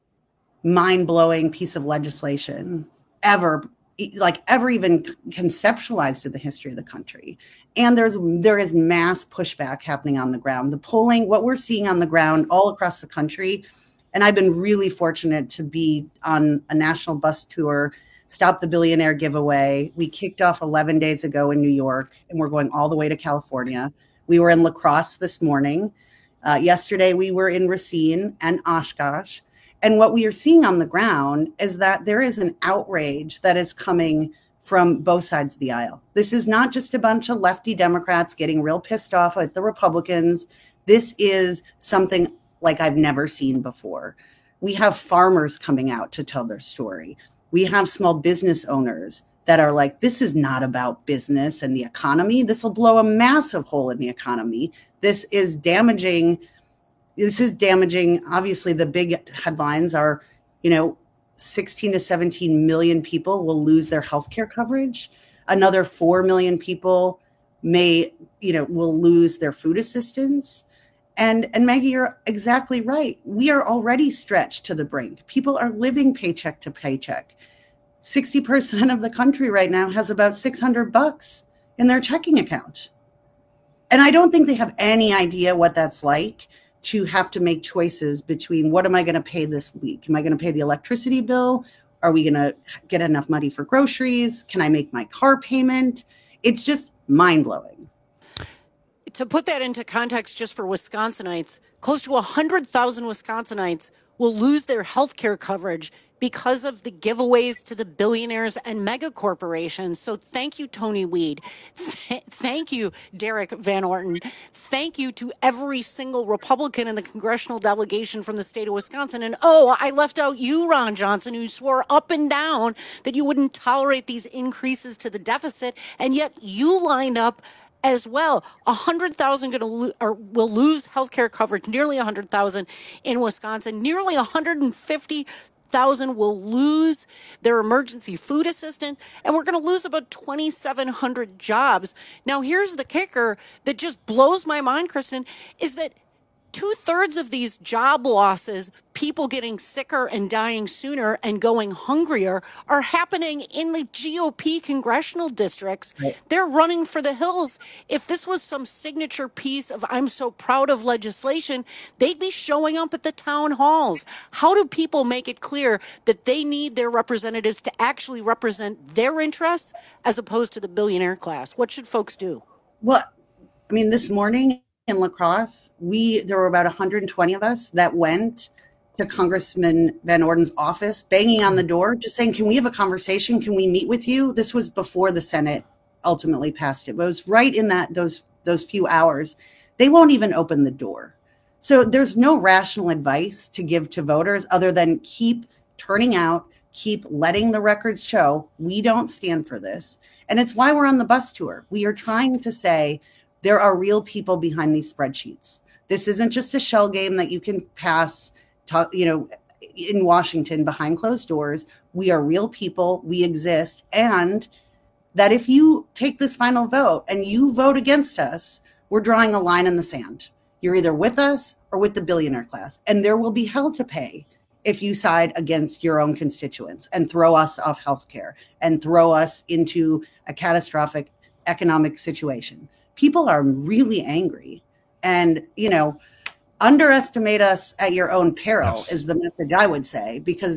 B: mind-blowing piece of legislation ever, like ever even conceptualized in the history of the country. And there's there is mass pushback happening on the ground. The polling, what we're seeing on the ground all across the country, and I've been really fortunate to be on a national bus tour, Stop the Billionaire giveaway. We kicked off eleven days ago in New York, and we're going all the way to California. We were in La Crosse this morning. Uh, yesterday, we were in Racine and Oshkosh. And what we are seeing on the ground is that there is an outrage that is coming from both sides of the aisle. This is not just a bunch of lefty Democrats getting real pissed off at the Republicans. This is something like I've never seen before. We have farmers coming out to tell their story. We have small business owners that are like, this is not about business and the economy. This will blow a massive hole in the economy. This is damaging. This is damaging. Obviously, the big headlines are, you know, sixteen to seventeen million people will lose their healthcare coverage. Another four million people may, you know, will lose their food assistance. And, and Maggie, you're exactly right. We are already stretched to the brink. People are living paycheck to paycheck. sixty percent of the country right now has about six hundred bucks in their checking account. And I don't think they have any idea what that's like to have to make choices between what am I going to pay this week? Am I going to pay the electricity bill? Are we going to get enough money for groceries? Can I make my car payment? It's just mind-blowing.
J: To put that into context just for Wisconsinites, close to one hundred thousand Wisconsinites will lose their health care coverage because of the giveaways to the billionaires and mega corporations. So thank you, Tony Weed. Th- thank you, Derek Van Orton. Thank you to every single Republican in the congressional delegation from the state of Wisconsin. And oh, I left out you, Ron Johnson, who swore up and down that you wouldn't tolerate these increases to the deficit. And yet you lined up as well. one hundred thousand going to lo- or will lose health care coverage, nearly one hundred thousand in Wisconsin, nearly one hundred fifty thousand will lose their emergency food assistance, and we're going to lose about twenty-seven hundred jobs. Now, here's the kicker that just blows my mind, Kristen, is that two-thirds of these job losses, people getting sicker and dying sooner and going hungrier, are happening in the G O P congressional districts. Right. They're running for the hills. If this was some signature piece of I'm so proud of legislation, they'd be showing up at the town halls. How do people make it clear that they need their representatives to actually represent their interests as opposed to the billionaire class? What should folks do?
B: Well, I mean, this morning in La Crosse, we there were about one hundred twenty of us that went to Congressman Van Orden's office, banging on the door, just saying, can we have a conversation? Can we meet with you? This was before the Senate ultimately passed it. But it was right in that those those few hours. They won't even open the door. So there's no rational advice to give to voters other than keep turning out, keep letting the records show we don't stand for this. And it's why we're on the bus tour. We are trying to say, there are real people behind these spreadsheets. This isn't just a shell game that you can pass, talk, you know, in Washington behind closed doors. We are real people. We exist. And that if you take this final vote and you vote against us, we're drawing a line in the sand. You're either with us or with the billionaire class. And there will be hell to pay if you side against your own constituents and throw us off healthcare and throw us into a catastrophic economic situation. People are really angry, and, you know, underestimate us at your own peril yes. is the message I would say, because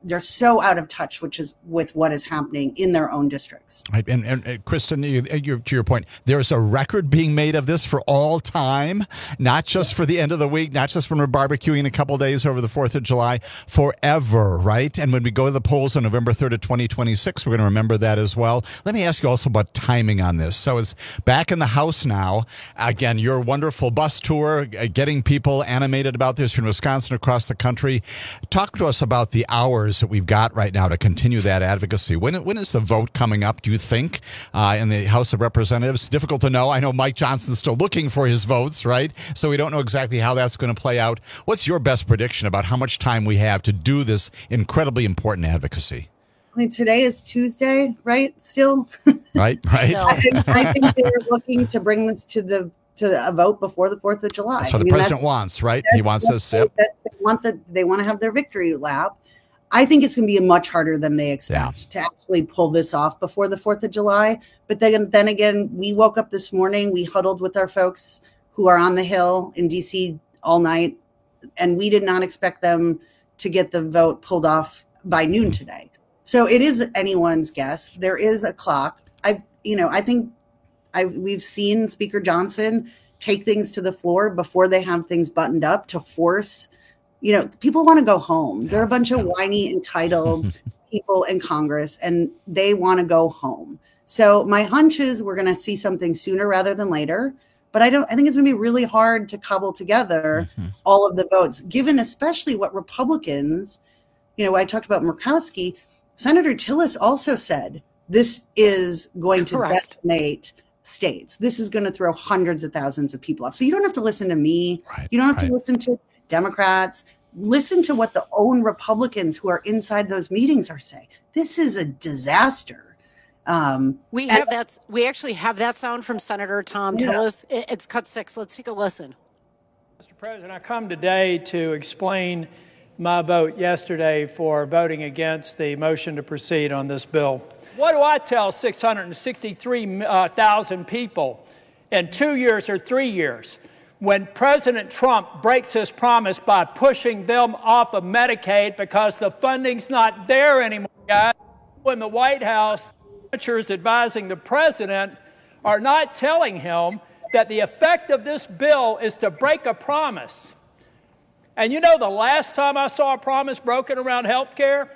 B: they're so out of touch, which is with what is happening in their own districts.
L: Right. And, and, and Kristen, you, you, to your point, there's a record being made of this for all time, not just for the end of the week, not just when we're barbecuing a couple days over the fourth of July, forever, right? And when we go to the polls on November third of twenty twenty-six, we're going to remember that as well. Let me ask you also about timing on this. So it's back in the House now. Again, your wonderful bus tour, getting people animated about this from Wisconsin across the country. Talk to us about the hours that we've got right now to continue that advocacy. When when is the vote coming up, do you think, uh, in the House of Representatives? Difficult to know. I know Mike Johnson's still looking for his votes, right? So we don't know exactly how that's going to play out. What's your best prediction about how much time we have to do this incredibly important advocacy?
B: I mean, today is Tuesday, right? Still?
L: Right, right.
B: I, I think they're looking to bring this to the to a vote before the fourth of July.
L: That's what
B: I
L: the
B: mean,
L: president wants, right? He wants us. Yep.
B: They want the, they want to have their victory lap. I think it's going to be much harder than they expect yeah. to actually pull this off before the fourth of July. But then, then again, we woke up this morning, we huddled with our folks who are on the Hill in D C all night, and we did not expect them to get the vote pulled off by noon today. So it is anyone's guess. There is a clock. I've, you know, I think I we've seen Speaker Johnson take things to the floor before they have things buttoned up to force. You know, people want to go home. They're a bunch of whiny, entitled people in Congress, and they want to go home. So my hunch is we're going to see something sooner rather than later. But I don't. I think it's going to be really hard to cobble together mm-hmm. all of the votes, given especially what Republicans. You know, I talked about Murkowski. Senator Tillis also said this is going to Correct. decimate states. This is going to throw hundreds of thousands of people off. So you don't have to listen to me. Right, you don't have right. to listen to Democrats. Listen to what the own Republicans who are inside those meetings are saying. This is a disaster. Um,
J: we have and, that. We actually have that sound from Senator Tom yeah. Tillis. It's cut six. Let's take a listen.
E: Mister President, I come today to explain my vote yesterday for voting against the motion to proceed on this bill. What do I tell six hundred sixty-three thousand people in two years or three years when President Trump breaks his promise by pushing them off of Medicaid because the funding's not there anymore, guys? When the White House senators advising the president are not telling him that the effect of this bill is to break a promise. And you know, the last time I saw a promise broken around health care,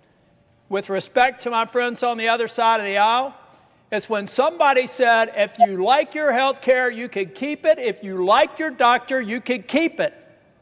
E: with respect to my friends on the other side of the aisle, it's when somebody said, if you like your health care, you can keep it. If you like your doctor, you can keep it.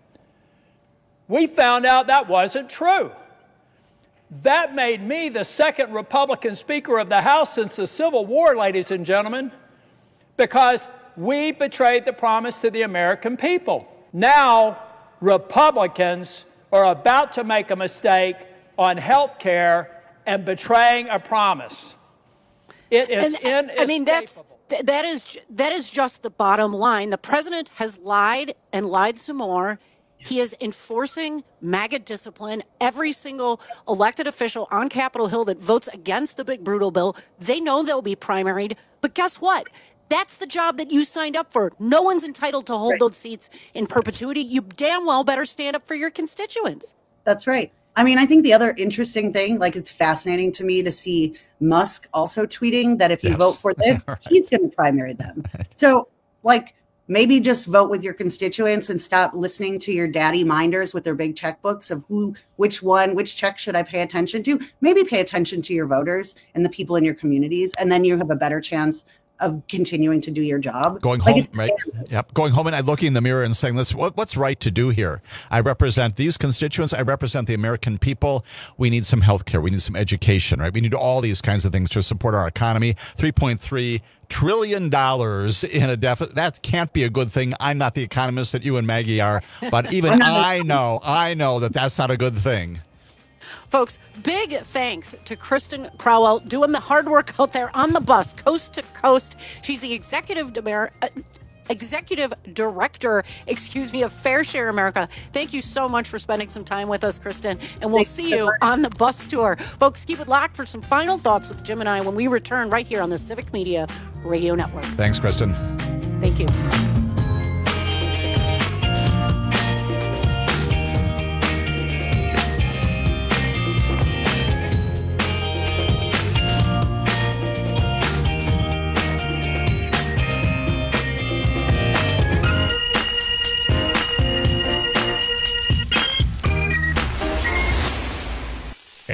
E: We found out that wasn't true. That made me the second Republican Speaker of the House since the Civil War, ladies and gentlemen, because we betrayed the promise to the American people. Now, Republicans are about to make a mistake on health care and betraying a promise. It is
J: and,
E: inescapable.
J: I mean, that's, that is, that is just the bottom line. The president has lied and lied some more. He is enforcing MAGA discipline. Every single elected official on Capitol Hill that votes against the big brutal bill, they know they'll be primaried. But guess what? That's the job that you signed up for. No one's entitled to hold right. those seats in perpetuity. You damn well better stand up for your constituents.
B: That's right. I mean, I think the other interesting thing, like it's fascinating to me to see Musk also tweeting that if you yes. vote for them, right. he's going to primary them. Right. So, like, maybe just vote with your constituents and stop listening to your daddy minders with their big checkbooks of who, which one, which check should I pay attention to? Maybe pay attention to your voters and the people in your communities, and then you have a better chance of continuing to do your job.
L: Going home, like right? Yep. Going home and looking in the mirror and saying, "Listen, what, what's right to do here? I represent these constituents. I represent the American people. We need some health care. We need some education, right? We need all these kinds of things to support our economy. three point three trillion dollars in a deficit. That can't be a good thing. I'm not the economist that you and Maggie are, but even I know, I know that that's not a good thing.
J: Folks, big thanks to Kristen Crowell doing the hard work out there on the bus, coast to coast. She's the executive demer- uh, executive director, excuse me, of Fair Share America. Thank you so much for spending some time with us, Kristen, and we'll see you on the bus tour. Folks, keep it locked for some final thoughts with Jim and I when we return right here on the Civic Media Radio Network.
L: Thanks, Kristen.
J: Thank you.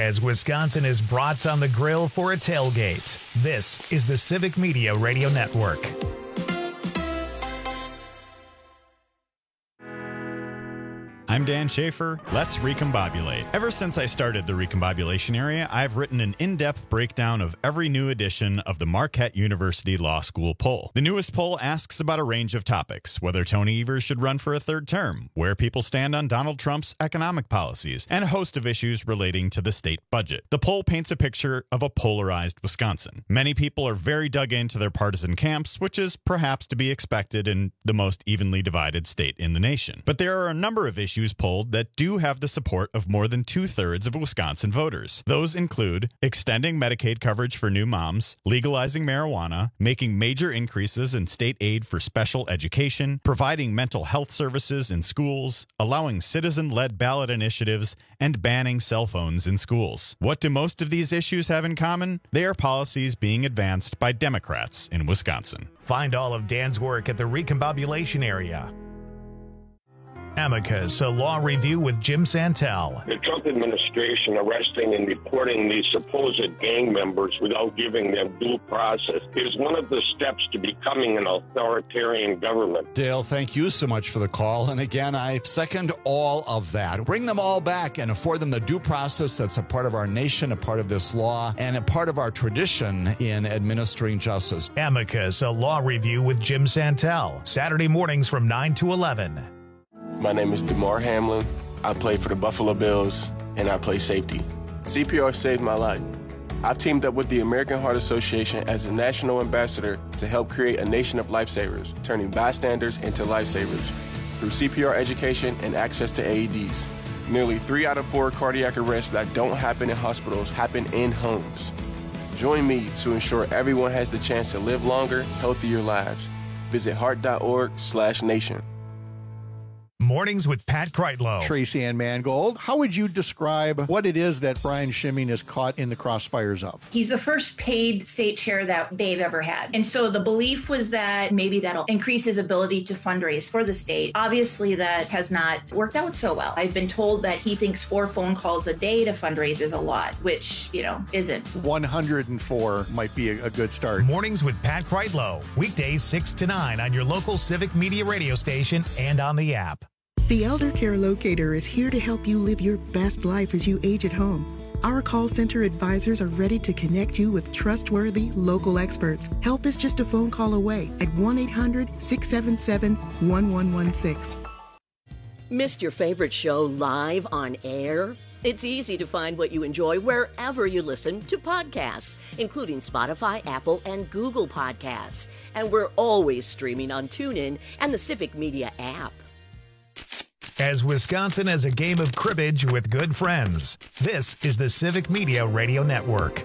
A: as Wisconsin is brats on the grill for a tailgate. This is the Civic Media Radio Network.
G: I'm Dan Schaefer. Let's recombobulate. Ever since I started the recombobulation area, I've written an in-depth breakdown of every new edition of the Marquette University Law School poll. The newest poll asks about a range of topics: whether Tony Evers should run for a third term, where people stand on Donald Trump's economic policies, and a host of issues relating to the state budget. The poll paints a picture of a polarized Wisconsin. Many people are very dug into their partisan camps, which is perhaps to be expected in the most evenly divided state in the nation. But there are a number of issues polled that do have the support of more than two-thirds of Wisconsin voters. Those include extending Medicaid coverage for new moms, legalizing marijuana, making major increases in state aid for special education, providing mental health services in schools, allowing citizen-led ballot initiatives, and banning cell phones in schools. What do most of these issues have in common? They are policies being advanced by Democrats in Wisconsin.
A: Find all of Dan's work at the recombobulation area. Amicus, a law review with Jim Santel.
H: The Trump administration arresting and deporting these supposed gang members without giving them due process is one of the steps to becoming an authoritarian government.
L: Dale, thank you so much for the call. And again, I second all of that. Bring them all back and afford them the due process that's a part of our nation, a part of this law, and a part of our tradition in administering justice.
A: Amicus, a law review with Jim Santel. Saturday mornings from nine to eleven.
I: My name is DeMar Hamlin. I play for the Buffalo Bills, and I play safety. C P R saved my life. I've teamed up with the American Heart Association as a national ambassador to help create a nation of lifesavers, turning bystanders into lifesavers through C P R education and access to A E Ds. Nearly three out of four cardiac arrests that don't happen in hospitals happen in homes. Join me to ensure everyone has the chance to live longer, healthier lives. Visit heart.org slash nation.
A: Mornings with Pat Kreitlow.
X: Tracy Ann Mangold, how would you describe what it is that Brian Schimming is caught in the crossfires of?
Y: He's the first paid state chair that they've ever had. And so the belief was that maybe that'll increase his ability to fundraise for the state. Obviously, that has not worked out so well. I've been told that he thinks four phone calls a day to fundraise is a lot, which, you know, isn't.
X: one hundred four might be a, a good start.
A: Mornings with Pat Kreitlow. Weekdays six to nine on your local Civic Media radio station and on the app.
Z: The Elder Care Locator is here to help you live your best life as you age at home. Our call center advisors are ready to connect you with trustworthy local experts. Help is just a phone call away at one eight hundred, six seven seven, one one one six.
U: Missed your favorite show live on air? It's easy to find what you enjoy wherever you listen to podcasts, including Spotify, Apple, and Google Podcasts. And we're always streaming on TuneIn and the Civic Media app.
A: As Wisconsin has a game of cribbage with good friends, this is the Civic Media Radio Network.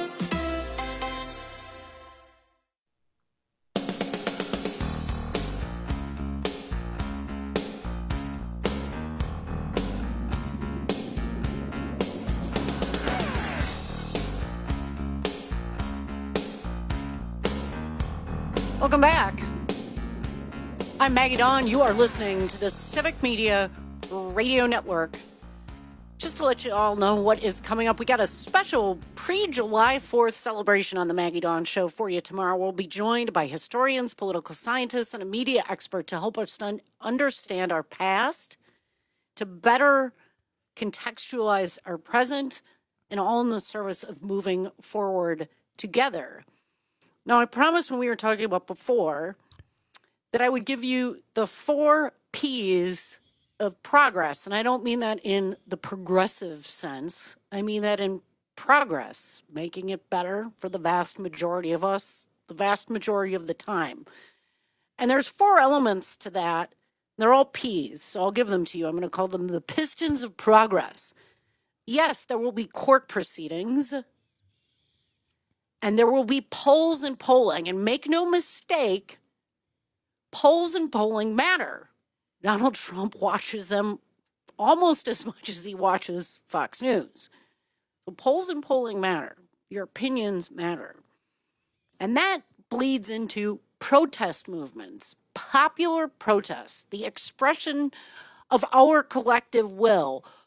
J: Welcome back. I'm Maggie Dawn. You are listening to the Civic Media Radio Network. Just to let you all know what is coming up, we got a special pre-July fourth celebration on the Maggie Dawn Show for you tomorrow. We'll be joined by historians, political scientists, and a media expert to help us understand our past, to better contextualize our present, and all in the service of moving forward together. Now, I promised when we were talking about before that I would give you the four P's of progress. And I don't mean that in the progressive sense. I mean that in progress, making it better for the vast majority of us, the vast majority of the time. And there's four elements to that. They're all P's, so I'll give them to you. I'm going to call them the pistons of progress. Yes, there will be court proceedings, and there will be polls and polling. And make no mistake, polls and polling matter. Donald Trump watches them almost as much as he watches Fox News. So polls and polling matter. Your opinions matter. And that bleeds into protest movements, popular protests, the expression of our collective will,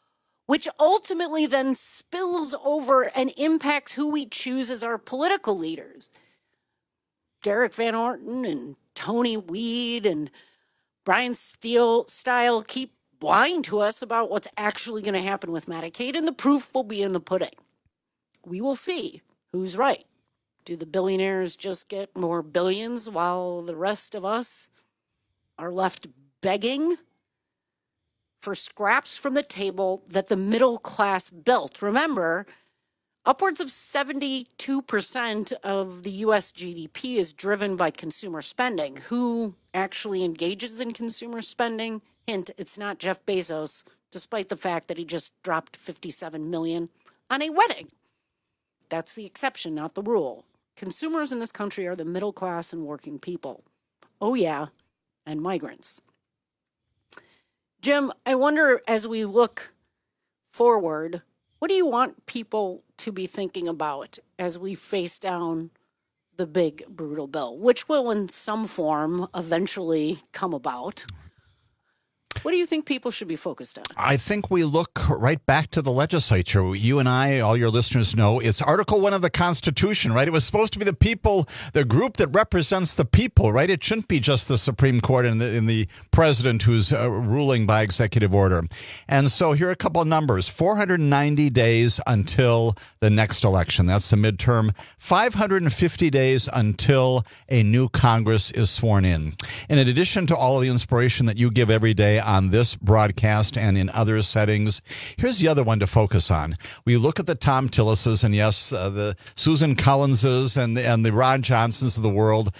J: which ultimately then spills over and impacts who we choose as our political leaders. Derek Van Orton and Tony Weed and Brian Steele style keep lying to us about what's actually going to happen with Medicaid, and the proof will be in the pudding. We will see who's right. Do the billionaires just get more billions while the rest of us are left begging for scraps from the table that the middle class built? Remember, upwards of seventy-two percent of the U S G D P is driven by consumer spending. Who actually engages in consumer spending? Hint, it's not Jeff Bezos, despite the fact that he just dropped fifty-seven million dollars on a wedding. That's the exception, not the rule. Consumers in this country are the middle class and working people. Oh, yeah, and migrants. Jim, I wonder, as we look forward, what do you want people to be thinking about as we face down the big, brutal bill, which will in some form eventually come about? What do you think people should be focused on?
L: I think we look right back to the legislature. You and I, all your listeners know, it's Article one of the Constitution, right? It was supposed to be the people, the group that represents the people, right? It shouldn't be just the Supreme Court and the, and the president who's uh, ruling by executive order. And so here are a couple of numbers. four hundred ninety days until the next election. That's the midterm. five hundred fifty days until a new Congress is sworn in. And in addition to all of the inspiration that you give every day on this broadcast and in other settings, here's the other one to focus on. We look at the Tom Tillises and, yes, uh, the Susan Collinses and, and the Ron Johnsons of the world,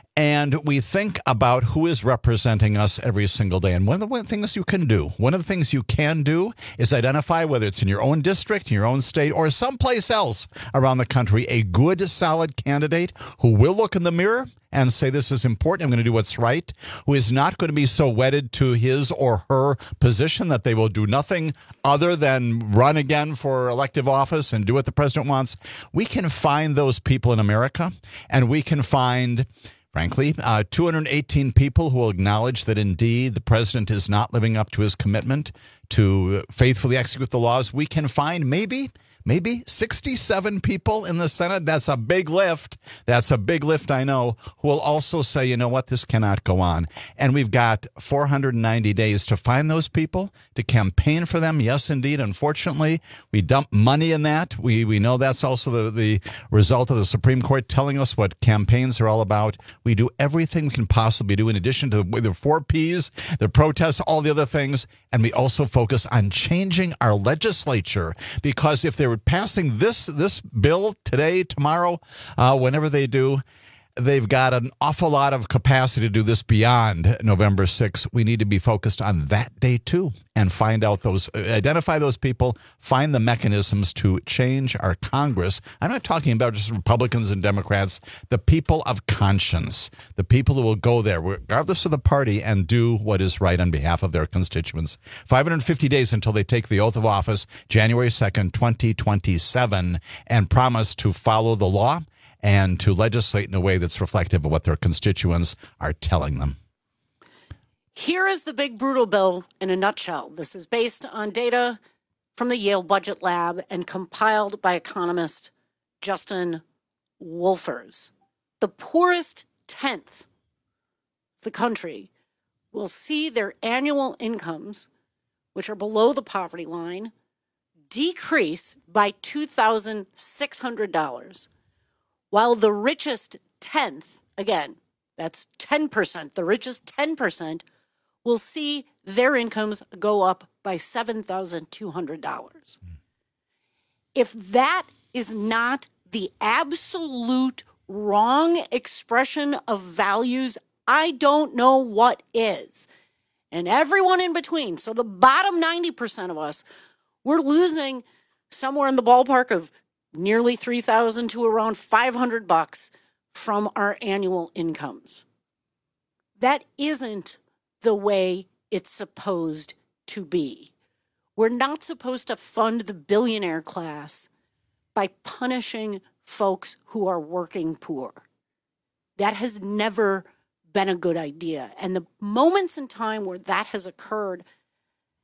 L: and we think about who is representing us every single day. And one of the things you can do, one of the things you can do is identify, whether it's in your own district, in your own state, or someplace else around the country, a good, solid candidate who will look in the mirror and say, this is important, I'm going to do what's right, who is not going to be so wedded to his or her position that they will do nothing other than run again for elective office and do what the president wants. We can find those people in America, and we can find, frankly, uh, two hundred eighteen people who will acknowledge that indeed the president is not living up to his commitment to faithfully execute the laws. We can find maybe Maybe sixty-seven people in the Senate. That's a big lift. That's a big lift, I know, who will also say, you know what, this cannot go on. And we've got four hundred ninety days to find those people, to campaign for them. Yes, indeed. Unfortunately, we dump money in that. We we know that's also the, the result of the Supreme Court telling us what campaigns are all about. We do everything we can possibly do in addition to the, the four Ps, the protests, all the other things. And we also focus on changing our legislature, because if they're passing this this bill today, tomorrow, uh, whenever they do, they've got an awful lot of capacity to do this beyond November sixth. We need to be focused on that day, too, and find out those, identify those people, find the mechanisms to change our Congress. I'm not talking about just Republicans and Democrats, the people of conscience, the people who will go there, regardless of the party, and do what is right on behalf of their constituents. five hundred fifty days until they take the oath of office, January second, twenty twenty-seven, and promise to follow the law and to legislate in a way that's reflective of what their constituents are telling them.
J: Here is the big brutal bill in a nutshell. This is based on data from the Yale Budget Lab and compiled by economist Justin Wolfers. The poorest tenth of the country will see their annual incomes, which are below the poverty line, decrease by two thousand six hundred dollars. While the richest tenth, again, that's ten percent, the richest ten percent, will see their incomes go up by seven thousand two hundred dollars. Mm. If that is not the absolute wrong expression of values, I don't know what is. And everyone in between, so the bottom ninety percent of us, we're losing somewhere in the ballpark of nearly three thousand to around five hundred bucks from our annual incomes. That isn't the way it's supposed to be. We're not supposed to fund the billionaire class by punishing folks who are working poor. That has never been a good idea. And the moments in time where that has occurred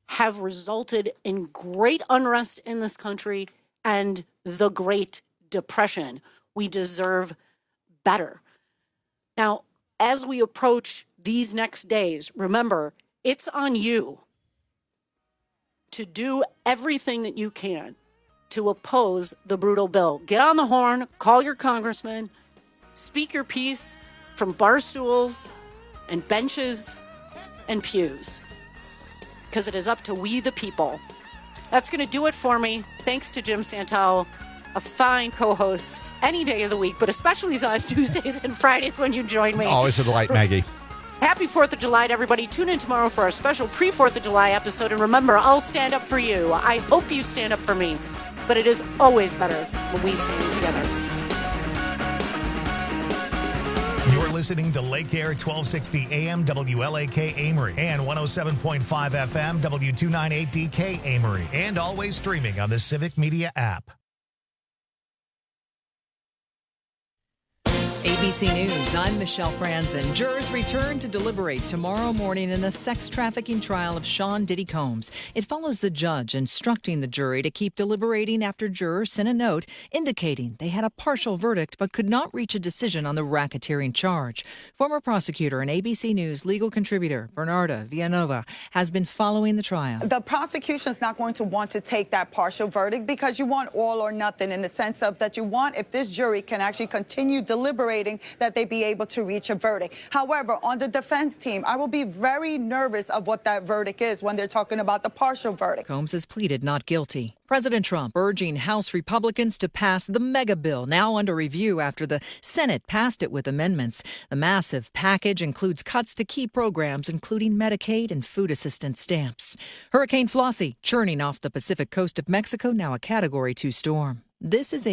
J: have resulted in great unrest in this country and the Great Depression. We deserve better. Now, as we approach these next days, remember, it's on you to do everything that you can to oppose the brutal bill. Get on the horn, call your congressman, speak your piece from bar stools and benches and pews, because it is up to we the people. That's going to do it for me. Thanks to Jim Santel, a fine co-host any day of the week, but especially on Tuesdays and Fridays when you join me.
L: Always a delight, Maggie.
J: Happy fourth of July to everybody. Tune in tomorrow for our special pre-fourth of July episode. And remember, I'll stand up for you. I hope you stand up for me. But it is always better when we stand together.
A: You're listening to Lake Air twelve sixty A M W L A K Amory and one oh seven point five F M W two ninety-eight D K Amory, and always streaming on the Civic Media app.
K: A B C News, I'm Michelle Franzen. Jurors return to deliberate tomorrow morning in the sex trafficking trial of Sean Diddy Combs. It follows the judge instructing the jury to keep deliberating after jurors sent a note indicating they had a partial verdict but could not reach a decision on the racketeering charge. Former prosecutor and A B C News legal contributor Bernarda Villanova has been following the trial.
M: The prosecution is not going to want to take that partial verdict because you want all or nothing, in the sense of that you want, if this jury can actually continue deliberating, that they be able to reach a verdict. However, on the defense team, I will be very nervous of what that verdict is when they're talking about the partial verdict.
K: Combs has pleaded not guilty. President Trump urging House Republicans to pass the mega bill, now under review after the Senate passed it with amendments. The massive package includes cuts to key programs, including Medicaid and food assistance stamps. Hurricane Flossie churning off the Pacific coast of Mexico, now a Category two storm. This is a